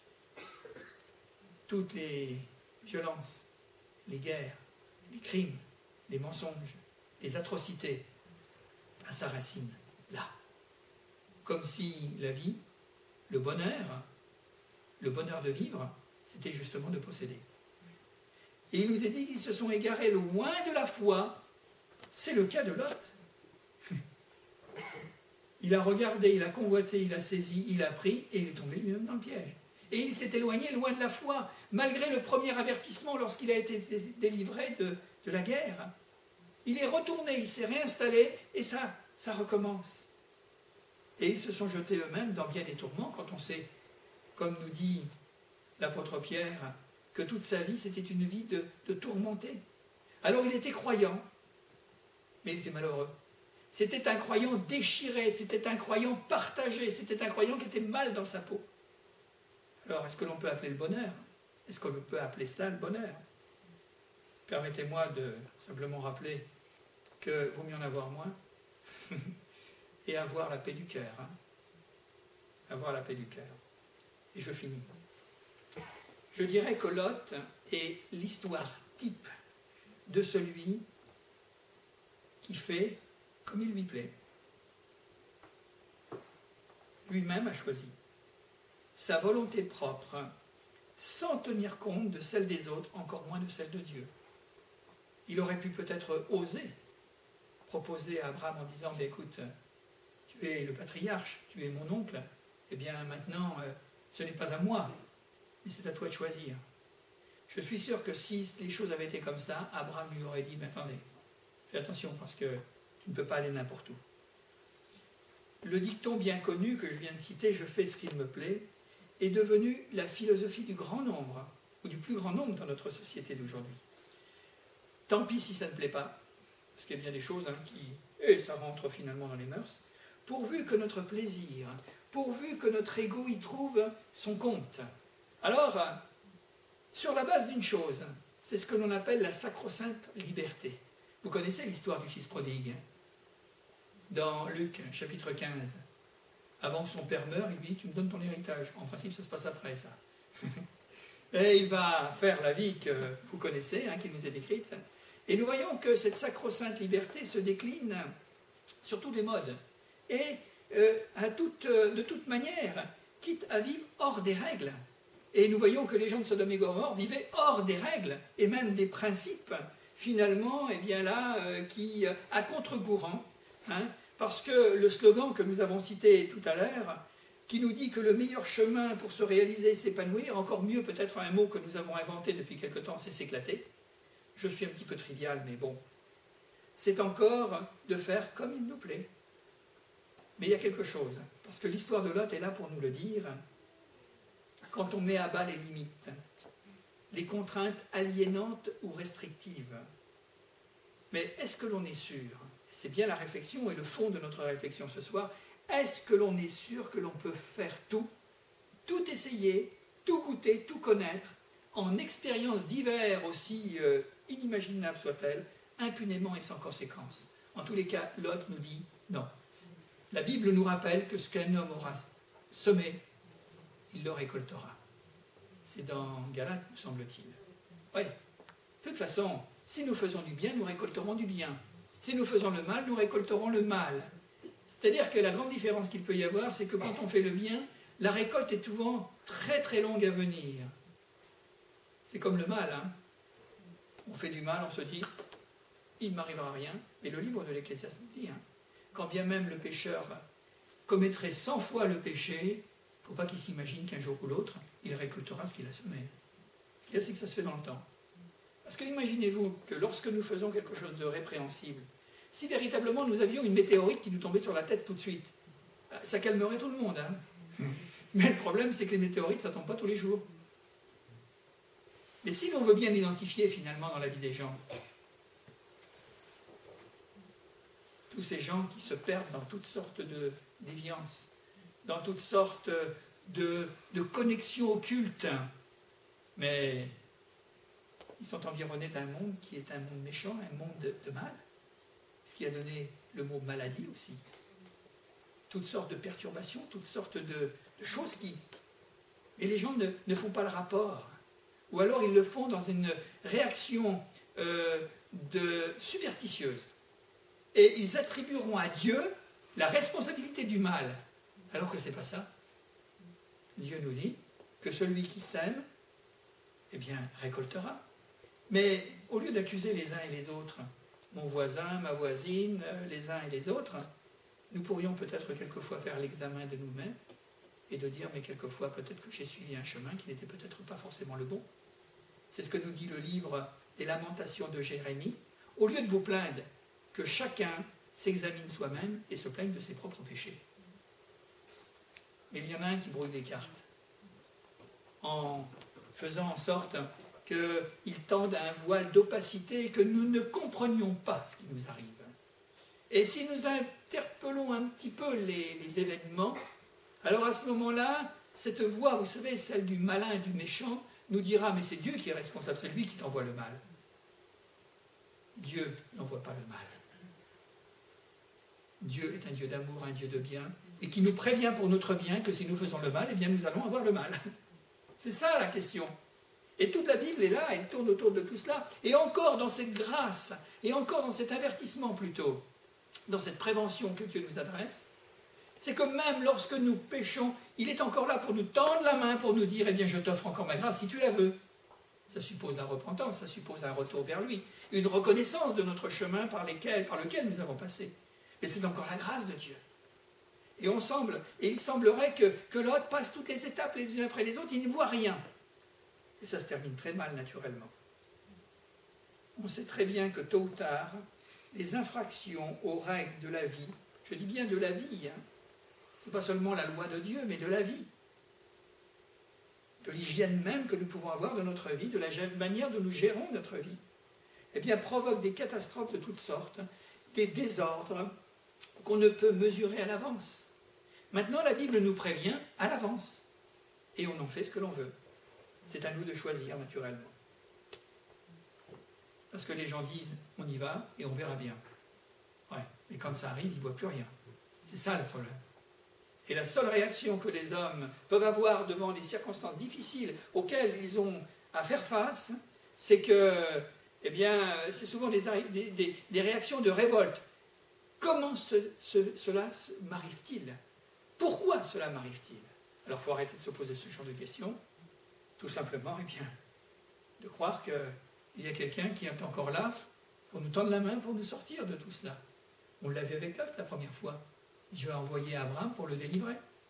Toutes les violences, les guerres, les crimes, les mensonges, les atrocités, à sa racine, là. Comme si la vie, le bonheur, le bonheur de vivre, c'était justement de posséder. Et il nous est dit qu'ils se sont égarés loin de la foi. C'est le cas de Lot. Il a regardé, il a convoité, il a saisi, il a pris, et il est tombé lui-même dans le piège. Et il s'est éloigné loin de la foi, malgré le premier avertissement lorsqu'il a été délivré de, de la guerre. Il est retourné, il s'est réinstallé, et ça, ça recommence. Et ils se sont jetés eux-mêmes dans bien des tourments, quand on sait, comme nous dit l'apôtre Pierre, que toute sa vie, c'était une vie de, de tourmenté. Alors il était croyant, mais il était malheureux. C'était un croyant déchiré, c'était un croyant partagé, c'était un croyant qui était mal dans sa peau. Alors, est-ce que l'on peut appeler le bonheur? Est-ce qu'on peut appeler cela le bonheur? Permettez-moi de simplement rappeler que vaut mieux en avoir moins et avoir la paix du cœur. Hein? Avoir la paix du cœur. Et je finis. Je dirais que Lot est l'histoire type de celui qui fait comme il lui plaît. Lui-même a choisi sa volonté propre, sans tenir compte de celle des autres, encore moins de celle de Dieu. Il aurait pu peut-être oser proposer à Abraham en disant « Écoute, tu es le patriarche, tu es mon oncle, eh bien maintenant, euh, ce n'est pas à moi, mais c'est à toi de choisir. » Je suis sûr que si les choses avaient été comme ça, Abraham lui aurait dit « Mais attendez, fais attention parce que tu ne peux pas aller n'importe où. » Le dicton bien connu que je viens de citer, « Je fais ce qu'il me plaît », est devenu la philosophie du grand nombre, ou du plus grand nombre dans notre société d'aujourd'hui. Tant pis si ça ne plaît pas, parce qu'il y a bien des choses hein, qui... Et ça rentre finalement dans les mœurs, pourvu que notre plaisir, pourvu que notre ego y trouve son compte. Alors, sur la base d'une chose, c'est ce que l'on appelle la sacro-sainte liberté. Vous connaissez l'histoire du fils prodigue, dans Luc, chapitre quinze. Avant que son père meure, il lui dit « Tu me donnes ton héritage ». En principe, ça se passe après, ça. Et il va faire la vie que vous connaissez, hein, qui nous est décrite. Et nous voyons que cette sacro-sainte liberté se décline sur tous les modes. Et euh, à toute, euh, de toute manière, quitte à vivre hors des règles. Et nous voyons que les gens de Sodome et Gomorrhe vivaient hors des règles, et même des principes, finalement, et bien là, euh, qui, à contre-courant, hein, parce que le slogan que nous avons cité tout à l'heure, qui nous dit que le meilleur chemin pour se réaliser et s'épanouir, encore mieux peut-être un mot que nous avons inventé depuis quelque temps, c'est s'éclater. Je suis un petit peu trivial, mais bon. C'est encore de faire comme il nous plaît. Mais il y a quelque chose, parce que l'histoire de Lot est là pour nous le dire, quand on met à bas les limites, les contraintes aliénantes ou restrictives. Mais est-ce que l'on est sûr? C'est bien la réflexion et le fond de notre réflexion ce soir. Est-ce que l'on est sûr que l'on peut faire tout, tout essayer, tout goûter, tout connaître, en expériences diverses aussi euh, inimaginables soient-elles, impunément et sans conséquence? En tous les cas, Lot nous dit non. La Bible nous rappelle que ce qu'un homme aura semé, il le récoltera. C'est dans Galates, me semble-t-il. Oui, de toute façon, si nous faisons du bien, nous récolterons du bien. Si nous faisons le mal, nous récolterons le mal. C'est-à-dire que la grande différence qu'il peut y avoir, c'est que quand on fait le bien, la récolte est souvent très très longue à venir. C'est comme le mal. Hein. On fait du mal, on se dit, il ne m'arrivera rien. Et le livre de l'Ecclésiaste nous dit, hein, quand bien même le pécheur commettrait cent fois le péché, il ne faut pas qu'il s'imagine qu'un jour ou l'autre, il récoltera ce qu'il a semé. Ce qu'il y a, c'est que ça se fait dans le temps. Parce que imaginez-vous que lorsque nous faisons quelque chose de répréhensible, si véritablement nous avions une météorite qui nous tombait sur la tête tout de suite, ça calmerait tout le monde. Hein. Mais le problème, c'est que les météorites, ça ne tombe pas tous les jours. Mais si l'on veut bien l'identifier finalement dans la vie des gens, tous ces gens qui se perdent dans toutes sortes de déviances, dans toutes sortes de, de connexions occultes, mais ils sont environnés d'un monde qui est un monde méchant, un monde de, de mal, ce qui a donné le mot maladie aussi. Toutes sortes de perturbations, toutes sortes de, de choses qui... Et les gens ne, ne font pas le rapport. Ou alors ils le font dans une réaction euh, de, superstitieuse. Et ils attribueront à Dieu la responsabilité du mal. Alors que ce n'est pas ça. Dieu nous dit que celui qui sème, eh bien, récoltera. Mais au lieu d'accuser les uns et les autres, mon voisin, ma voisine, les uns et les autres, nous pourrions peut-être quelquefois faire l'examen de nous-mêmes et de dire, mais quelquefois peut-être que j'ai suivi un chemin qui n'était peut-être pas forcément le bon. C'est ce que nous dit le livre des Lamentations de Jérémie. Au lieu de vous plaindre, que chacun s'examine soi-même et se plaigne de ses propres péchés. Mais il y en a un qui brouille les cartes, en faisant en sorte qu'il tende à un voile d'opacité et que nous ne comprenions pas ce qui nous arrive. Et si nous interpellons un petit peu les, les événements, alors à ce moment-là, cette voix, vous savez, celle du malin et du méchant, nous dira, mais c'est Dieu qui est responsable, c'est lui qui t'envoie le mal. Dieu n'envoie pas le mal. Dieu est un Dieu d'amour, un Dieu de bien, et qui nous prévient pour notre bien que si nous faisons le mal, eh bien nous allons avoir le mal. C'est ça la question. Et toute la Bible est là, elle tourne autour de tout cela. Et encore dans cette grâce, et encore dans cet avertissement plutôt, dans cette prévention que Dieu nous adresse, c'est que même lorsque nous péchons, il est encore là pour nous tendre la main, pour nous dire, eh bien je t'offre encore ma grâce si tu la veux. Ça suppose la repentance, ça suppose un retour vers lui, une reconnaissance de notre chemin par, lesquels, par lequel nous avons passé. Et c'est encore la grâce de Dieu. Et on semble, et il semblerait que, que l'autre passe toutes les étapes les unes après les autres, il ne voit rien. Et ça se termine très mal naturellement. On sait très bien que tôt ou tard, les infractions aux règles de la vie, je dis bien de la vie, hein, ce n'est pas seulement la loi de Dieu, mais de la vie, de l'hygiène même que nous pouvons avoir de notre vie, de la manière dont nous gérons notre vie, eh bien provoquent des catastrophes de toutes sortes, des désordres qu'on ne peut mesurer à l'avance. Maintenant, la Bible nous prévient à l'avance, et on en fait ce que l'on veut. C'est à nous de choisir, naturellement. Parce que les gens disent, on y va, et on verra bien. Ouais, mais quand ça arrive, ils ne voient plus rien. C'est ça le problème. Et la seule réaction que les hommes peuvent avoir devant les circonstances difficiles auxquelles ils ont à faire face, c'est que, eh bien, c'est souvent des, des, des, des réactions de révolte. Comment ce, ce, cela m'arrive-t-il? Pourquoi cela m'arrive-t-il? Alors, il faut arrêter de se poser ce genre de questions. Tout simplement, eh bien, de croire qu'il y a quelqu'un qui est encore là pour nous tendre la main, pour nous sortir de tout cela. On l'a vu avec Lot la première fois. Dieu a envoyé Abraham pour le délivrer.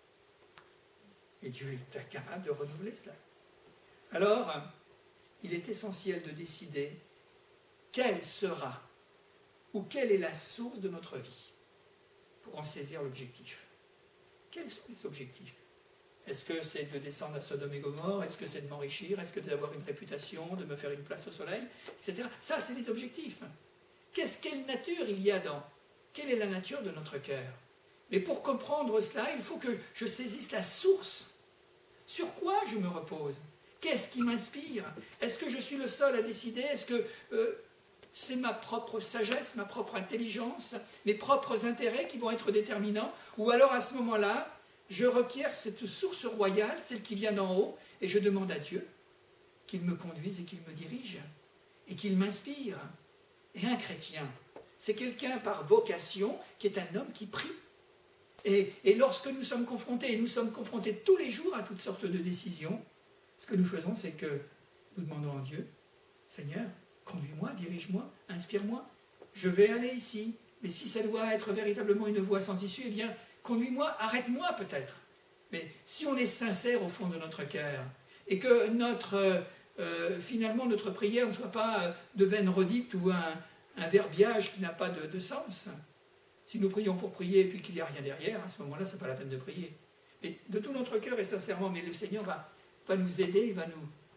Et Dieu est capable de renouveler cela. Alors, il est essentiel de décider quelle sera ou quelle est la source de notre vie pour en saisir l'objectif. Quels sont les objectifs? Est-ce que c'est de descendre à Sodome et Gomorrhe? Est-ce que c'est de m'enrichir? Est-ce que c'est d'avoir une réputation, de me faire une place au soleil, et cetera. Ça, c'est les objectifs. Qu'est-ce, quelle nature il y a dans? Quelle est la nature de notre cœur? Mais pour comprendre cela, il faut que je saisisse la source. Sur quoi je me repose? Qu'est-ce qui m'inspire? Est-ce que je suis le seul à décider? Est-ce que euh, c'est ma propre sagesse, ma propre intelligence, mes propres intérêts qui vont être déterminants? Ou alors à ce moment-là, je requiers cette source royale, celle qui vient d'en haut, et je demande à Dieu qu'il me conduise et qu'il me dirige, et qu'il m'inspire. Et un chrétien, c'est quelqu'un par vocation qui est un homme qui prie. Et, et lorsque nous sommes confrontés, et nous sommes confrontés tous les jours à toutes sortes de décisions, ce que nous faisons, c'est que nous demandons à Dieu, Seigneur, conduis-moi, dirige-moi, inspire-moi, je vais aller ici, mais si ça doit être véritablement une voie sans issue, eh bien, conduis-moi, arrête-moi peut-être. Mais si on est sincère au fond de notre cœur, et que notre, euh, finalement notre prière ne soit pas euh, de vaines redites ou un, un verbiage qui n'a pas de, de sens, si nous prions pour prier et puis qu'il n'y a rien derrière, à ce moment-là, ce n'est pas la peine de prier. Mais de tout notre cœur et sincèrement, mais le Seigneur va, va nous aider, il va nous,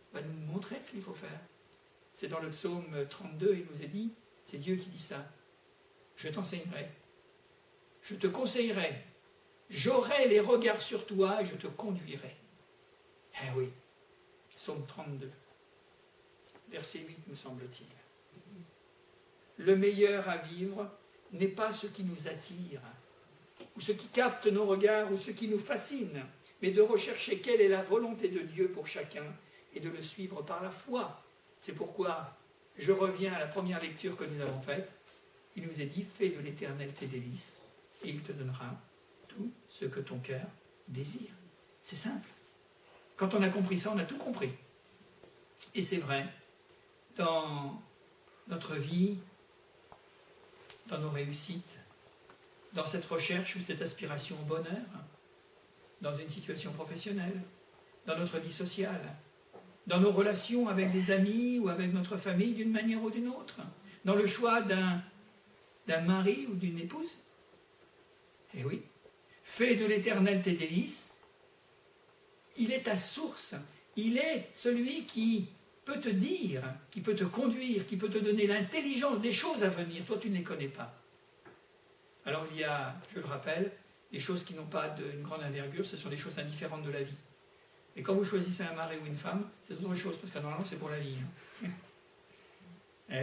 va nous montrer ce qu'il faut faire. C'est dans le psaume trente-deux, il nous est dit, c'est Dieu qui dit ça. Je t'enseignerai, je te conseillerai, j'aurai les regards sur toi et je te conduirai. Eh oui, psaume trente-deux, verset huit, me semble-t-il. Le meilleur à vivre n'est pas ce qui nous attire, ou ce qui capte nos regards, ou ce qui nous fascine, mais de rechercher quelle est la volonté de Dieu pour chacun et de le suivre par la foi. C'est pourquoi je reviens à la première lecture que nous avons faite. Il nous est dit, fais de l'Éternel tes délices, et il te donnera tout ce que ton cœur désire. C'est simple. Quand on a compris ça, on a tout compris. Et c'est vrai, dans notre vie, dans nos réussites, dans cette recherche ou cette aspiration au bonheur, dans une situation professionnelle, dans notre vie sociale, dans nos relations avec des amis ou avec notre famille d'une manière ou d'une autre, dans le choix d'un, d'un mari ou d'une épouse. Eh oui, fais de l'Éternel tes délices, il est ta source, il est celui qui peut te dire, qui peut te conduire, qui peut te donner l'intelligence des choses à venir. Toi, tu ne les connais pas. Alors il y a, je le rappelle, des choses qui n'ont pas de, une grande envergure, ce sont des choses indifférentes de la vie. Et quand vous choisissez un mari ou une femme, c'est autre chose, parce que normalement c'est pour la vie. Hein. Eh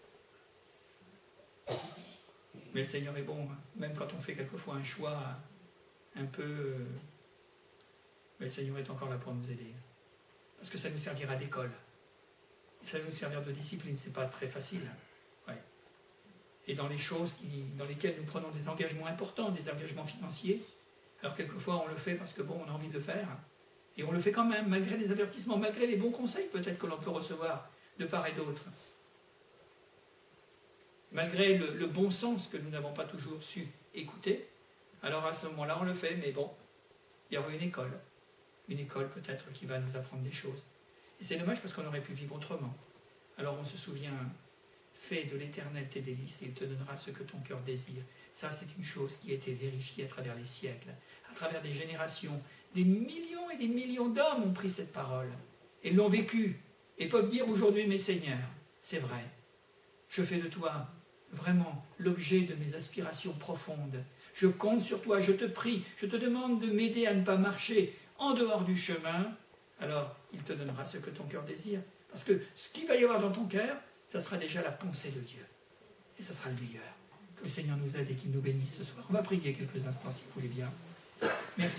oui. Mais le Seigneur est bon, hein. Même quand on fait quelquefois un choix un peu... Euh, mais le Seigneur est encore là pour nous aider. Parce que ça nous servira d'école. Et ça va nous servir de discipline, c'est pas très facile. Ouais. Et dans les choses qui, dans lesquelles nous prenons des engagements importants, des engagements financiers, alors quelquefois on le fait parce que bon, on a envie de le faire, et on le fait quand même, malgré les avertissements, malgré les bons conseils peut-être que l'on peut recevoir de part et d'autre. Malgré le, le bon sens que nous n'avons pas toujours su écouter, alors à ce moment-là on le fait, mais bon, il y aura une école, une école peut-être qui va nous apprendre des choses. Et c'est dommage parce qu'on aurait pu vivre autrement. Alors on se souvient, fais de l'Éternel tes délices et il te donnera ce que ton cœur désire. Ça c'est une chose qui a été vérifiée à travers les siècles, à travers des générations. Des millions et des millions d'hommes ont pris cette parole et l'ont vécue et peuvent dire aujourd'hui, mes seigneurs, c'est vrai, je fais de toi vraiment l'objet de mes aspirations profondes. Je compte sur toi, je te prie, je te demande de m'aider à ne pas marcher en dehors du chemin. Alors, il te donnera ce que ton cœur désire. Parce que ce qu'il va y avoir dans ton cœur, ça sera déjà la pensée de Dieu. Et ça sera le meilleur. Que le Seigneur nous aide et qu'il nous bénisse ce soir. On va prier quelques instants, si vous voulez bien. Merci,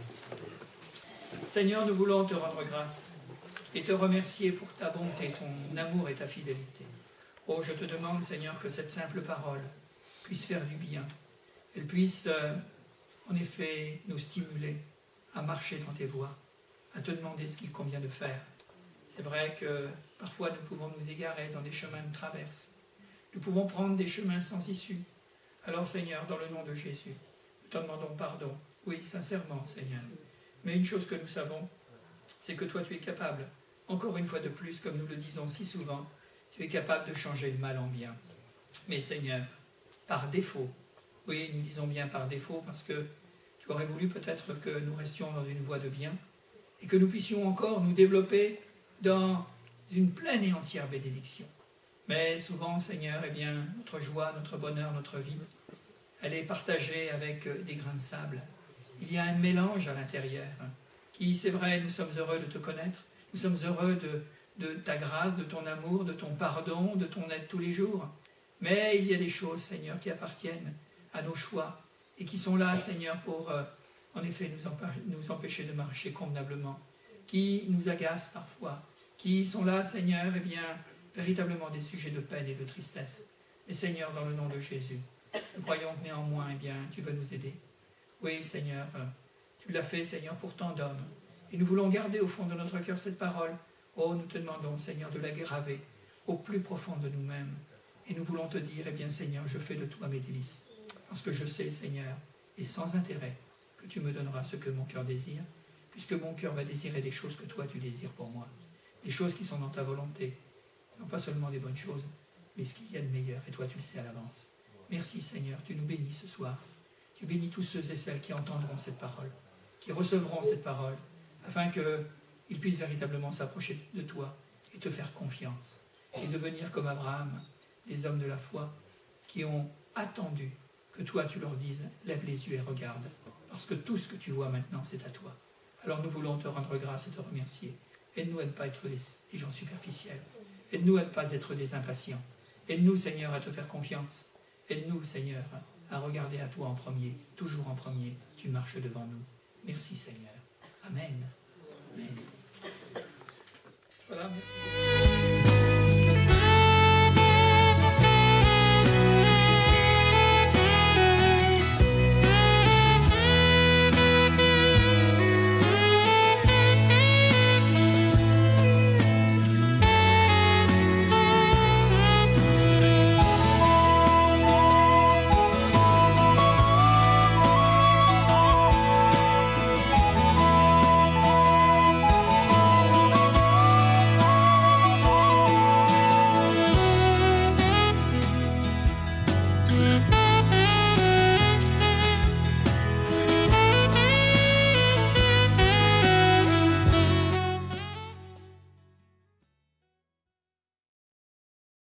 Seigneur. Seigneur, nous voulons te rendre grâce et te remercier pour ta bonté, ton amour et ta fidélité. Oh, je te demande, Seigneur, que cette simple parole puisse faire du bien. Elle puisse, euh, en effet, nous stimuler à marcher dans tes voies, à te demander ce qu'il convient de faire. C'est vrai que parfois nous pouvons nous égarer dans des chemins de traverse. Nous pouvons prendre des chemins sans issue. Alors, Seigneur, dans le nom de Jésus, nous te demandons pardon. Oui, sincèrement, Seigneur. Mais une chose que nous savons, c'est que toi, tu es capable, encore une fois de plus, comme nous le disons si souvent, tu es capable de changer le mal en bien. Mais Seigneur, par défaut, oui, nous disons bien par défaut, parce que tu aurais voulu peut-être que nous restions dans une voie de bien, et que nous puissions encore nous développer dans une pleine et entière bénédiction. Mais souvent, Seigneur, eh bien, notre joie, notre bonheur, notre vie, elle est partagée avec des grains de sable. Il y a un mélange à l'intérieur, qui, c'est vrai, nous sommes heureux de te connaître, nous sommes heureux de, de ta grâce, de ton amour, de ton pardon, de ton aide tous les jours. Mais il y a des choses, Seigneur, qui appartiennent à nos choix, et qui sont là, Seigneur, pour, euh, en effet, nous, empêcher, nous empêcher de marcher convenablement, qui nous agacent parfois, qui sont là, Seigneur, eh bien, véritablement des sujets de peine et de tristesse. Et Seigneur, dans le nom de Jésus, nous croyons que néanmoins, eh bien, tu vas nous aider. Oui, Seigneur, euh, tu l'as fait, Seigneur, pour tant d'hommes. Et nous voulons garder au fond de notre cœur cette parole. Oh, nous te demandons, Seigneur, de la graver au plus profond de nous-mêmes. Et nous voulons te dire, eh bien, Seigneur, je fais de toi mes délices. Parce que je sais, Seigneur, et sans intérêt, que tu me donneras ce que mon cœur désire, puisque mon cœur va désirer des choses que toi tu désires pour moi, des choses qui sont dans ta volonté, non pas seulement des bonnes choses, mais ce qu'il y a de meilleur, et toi tu le sais à l'avance. Merci Seigneur, tu nous bénis ce soir, tu bénis tous ceux et celles qui entendront cette parole, qui recevront cette parole, afin que ils puissent véritablement s'approcher de toi et te faire confiance, et devenir comme Abraham, des hommes de la foi qui ont attendu que toi tu leur dises « lève les yeux et regarde », parce que tout ce que tu vois maintenant c'est à toi. Alors nous voulons te rendre grâce et te remercier. Aide-nous à ne pas être des, des gens superficiels, aide-nous à ne pas être des impatients, aide-nous Seigneur à te faire confiance, aide-nous Seigneur à regarder à toi en premier, toujours en premier, tu marches devant nous. Merci Seigneur. Amen. Amen. Voilà, merci. Thank you.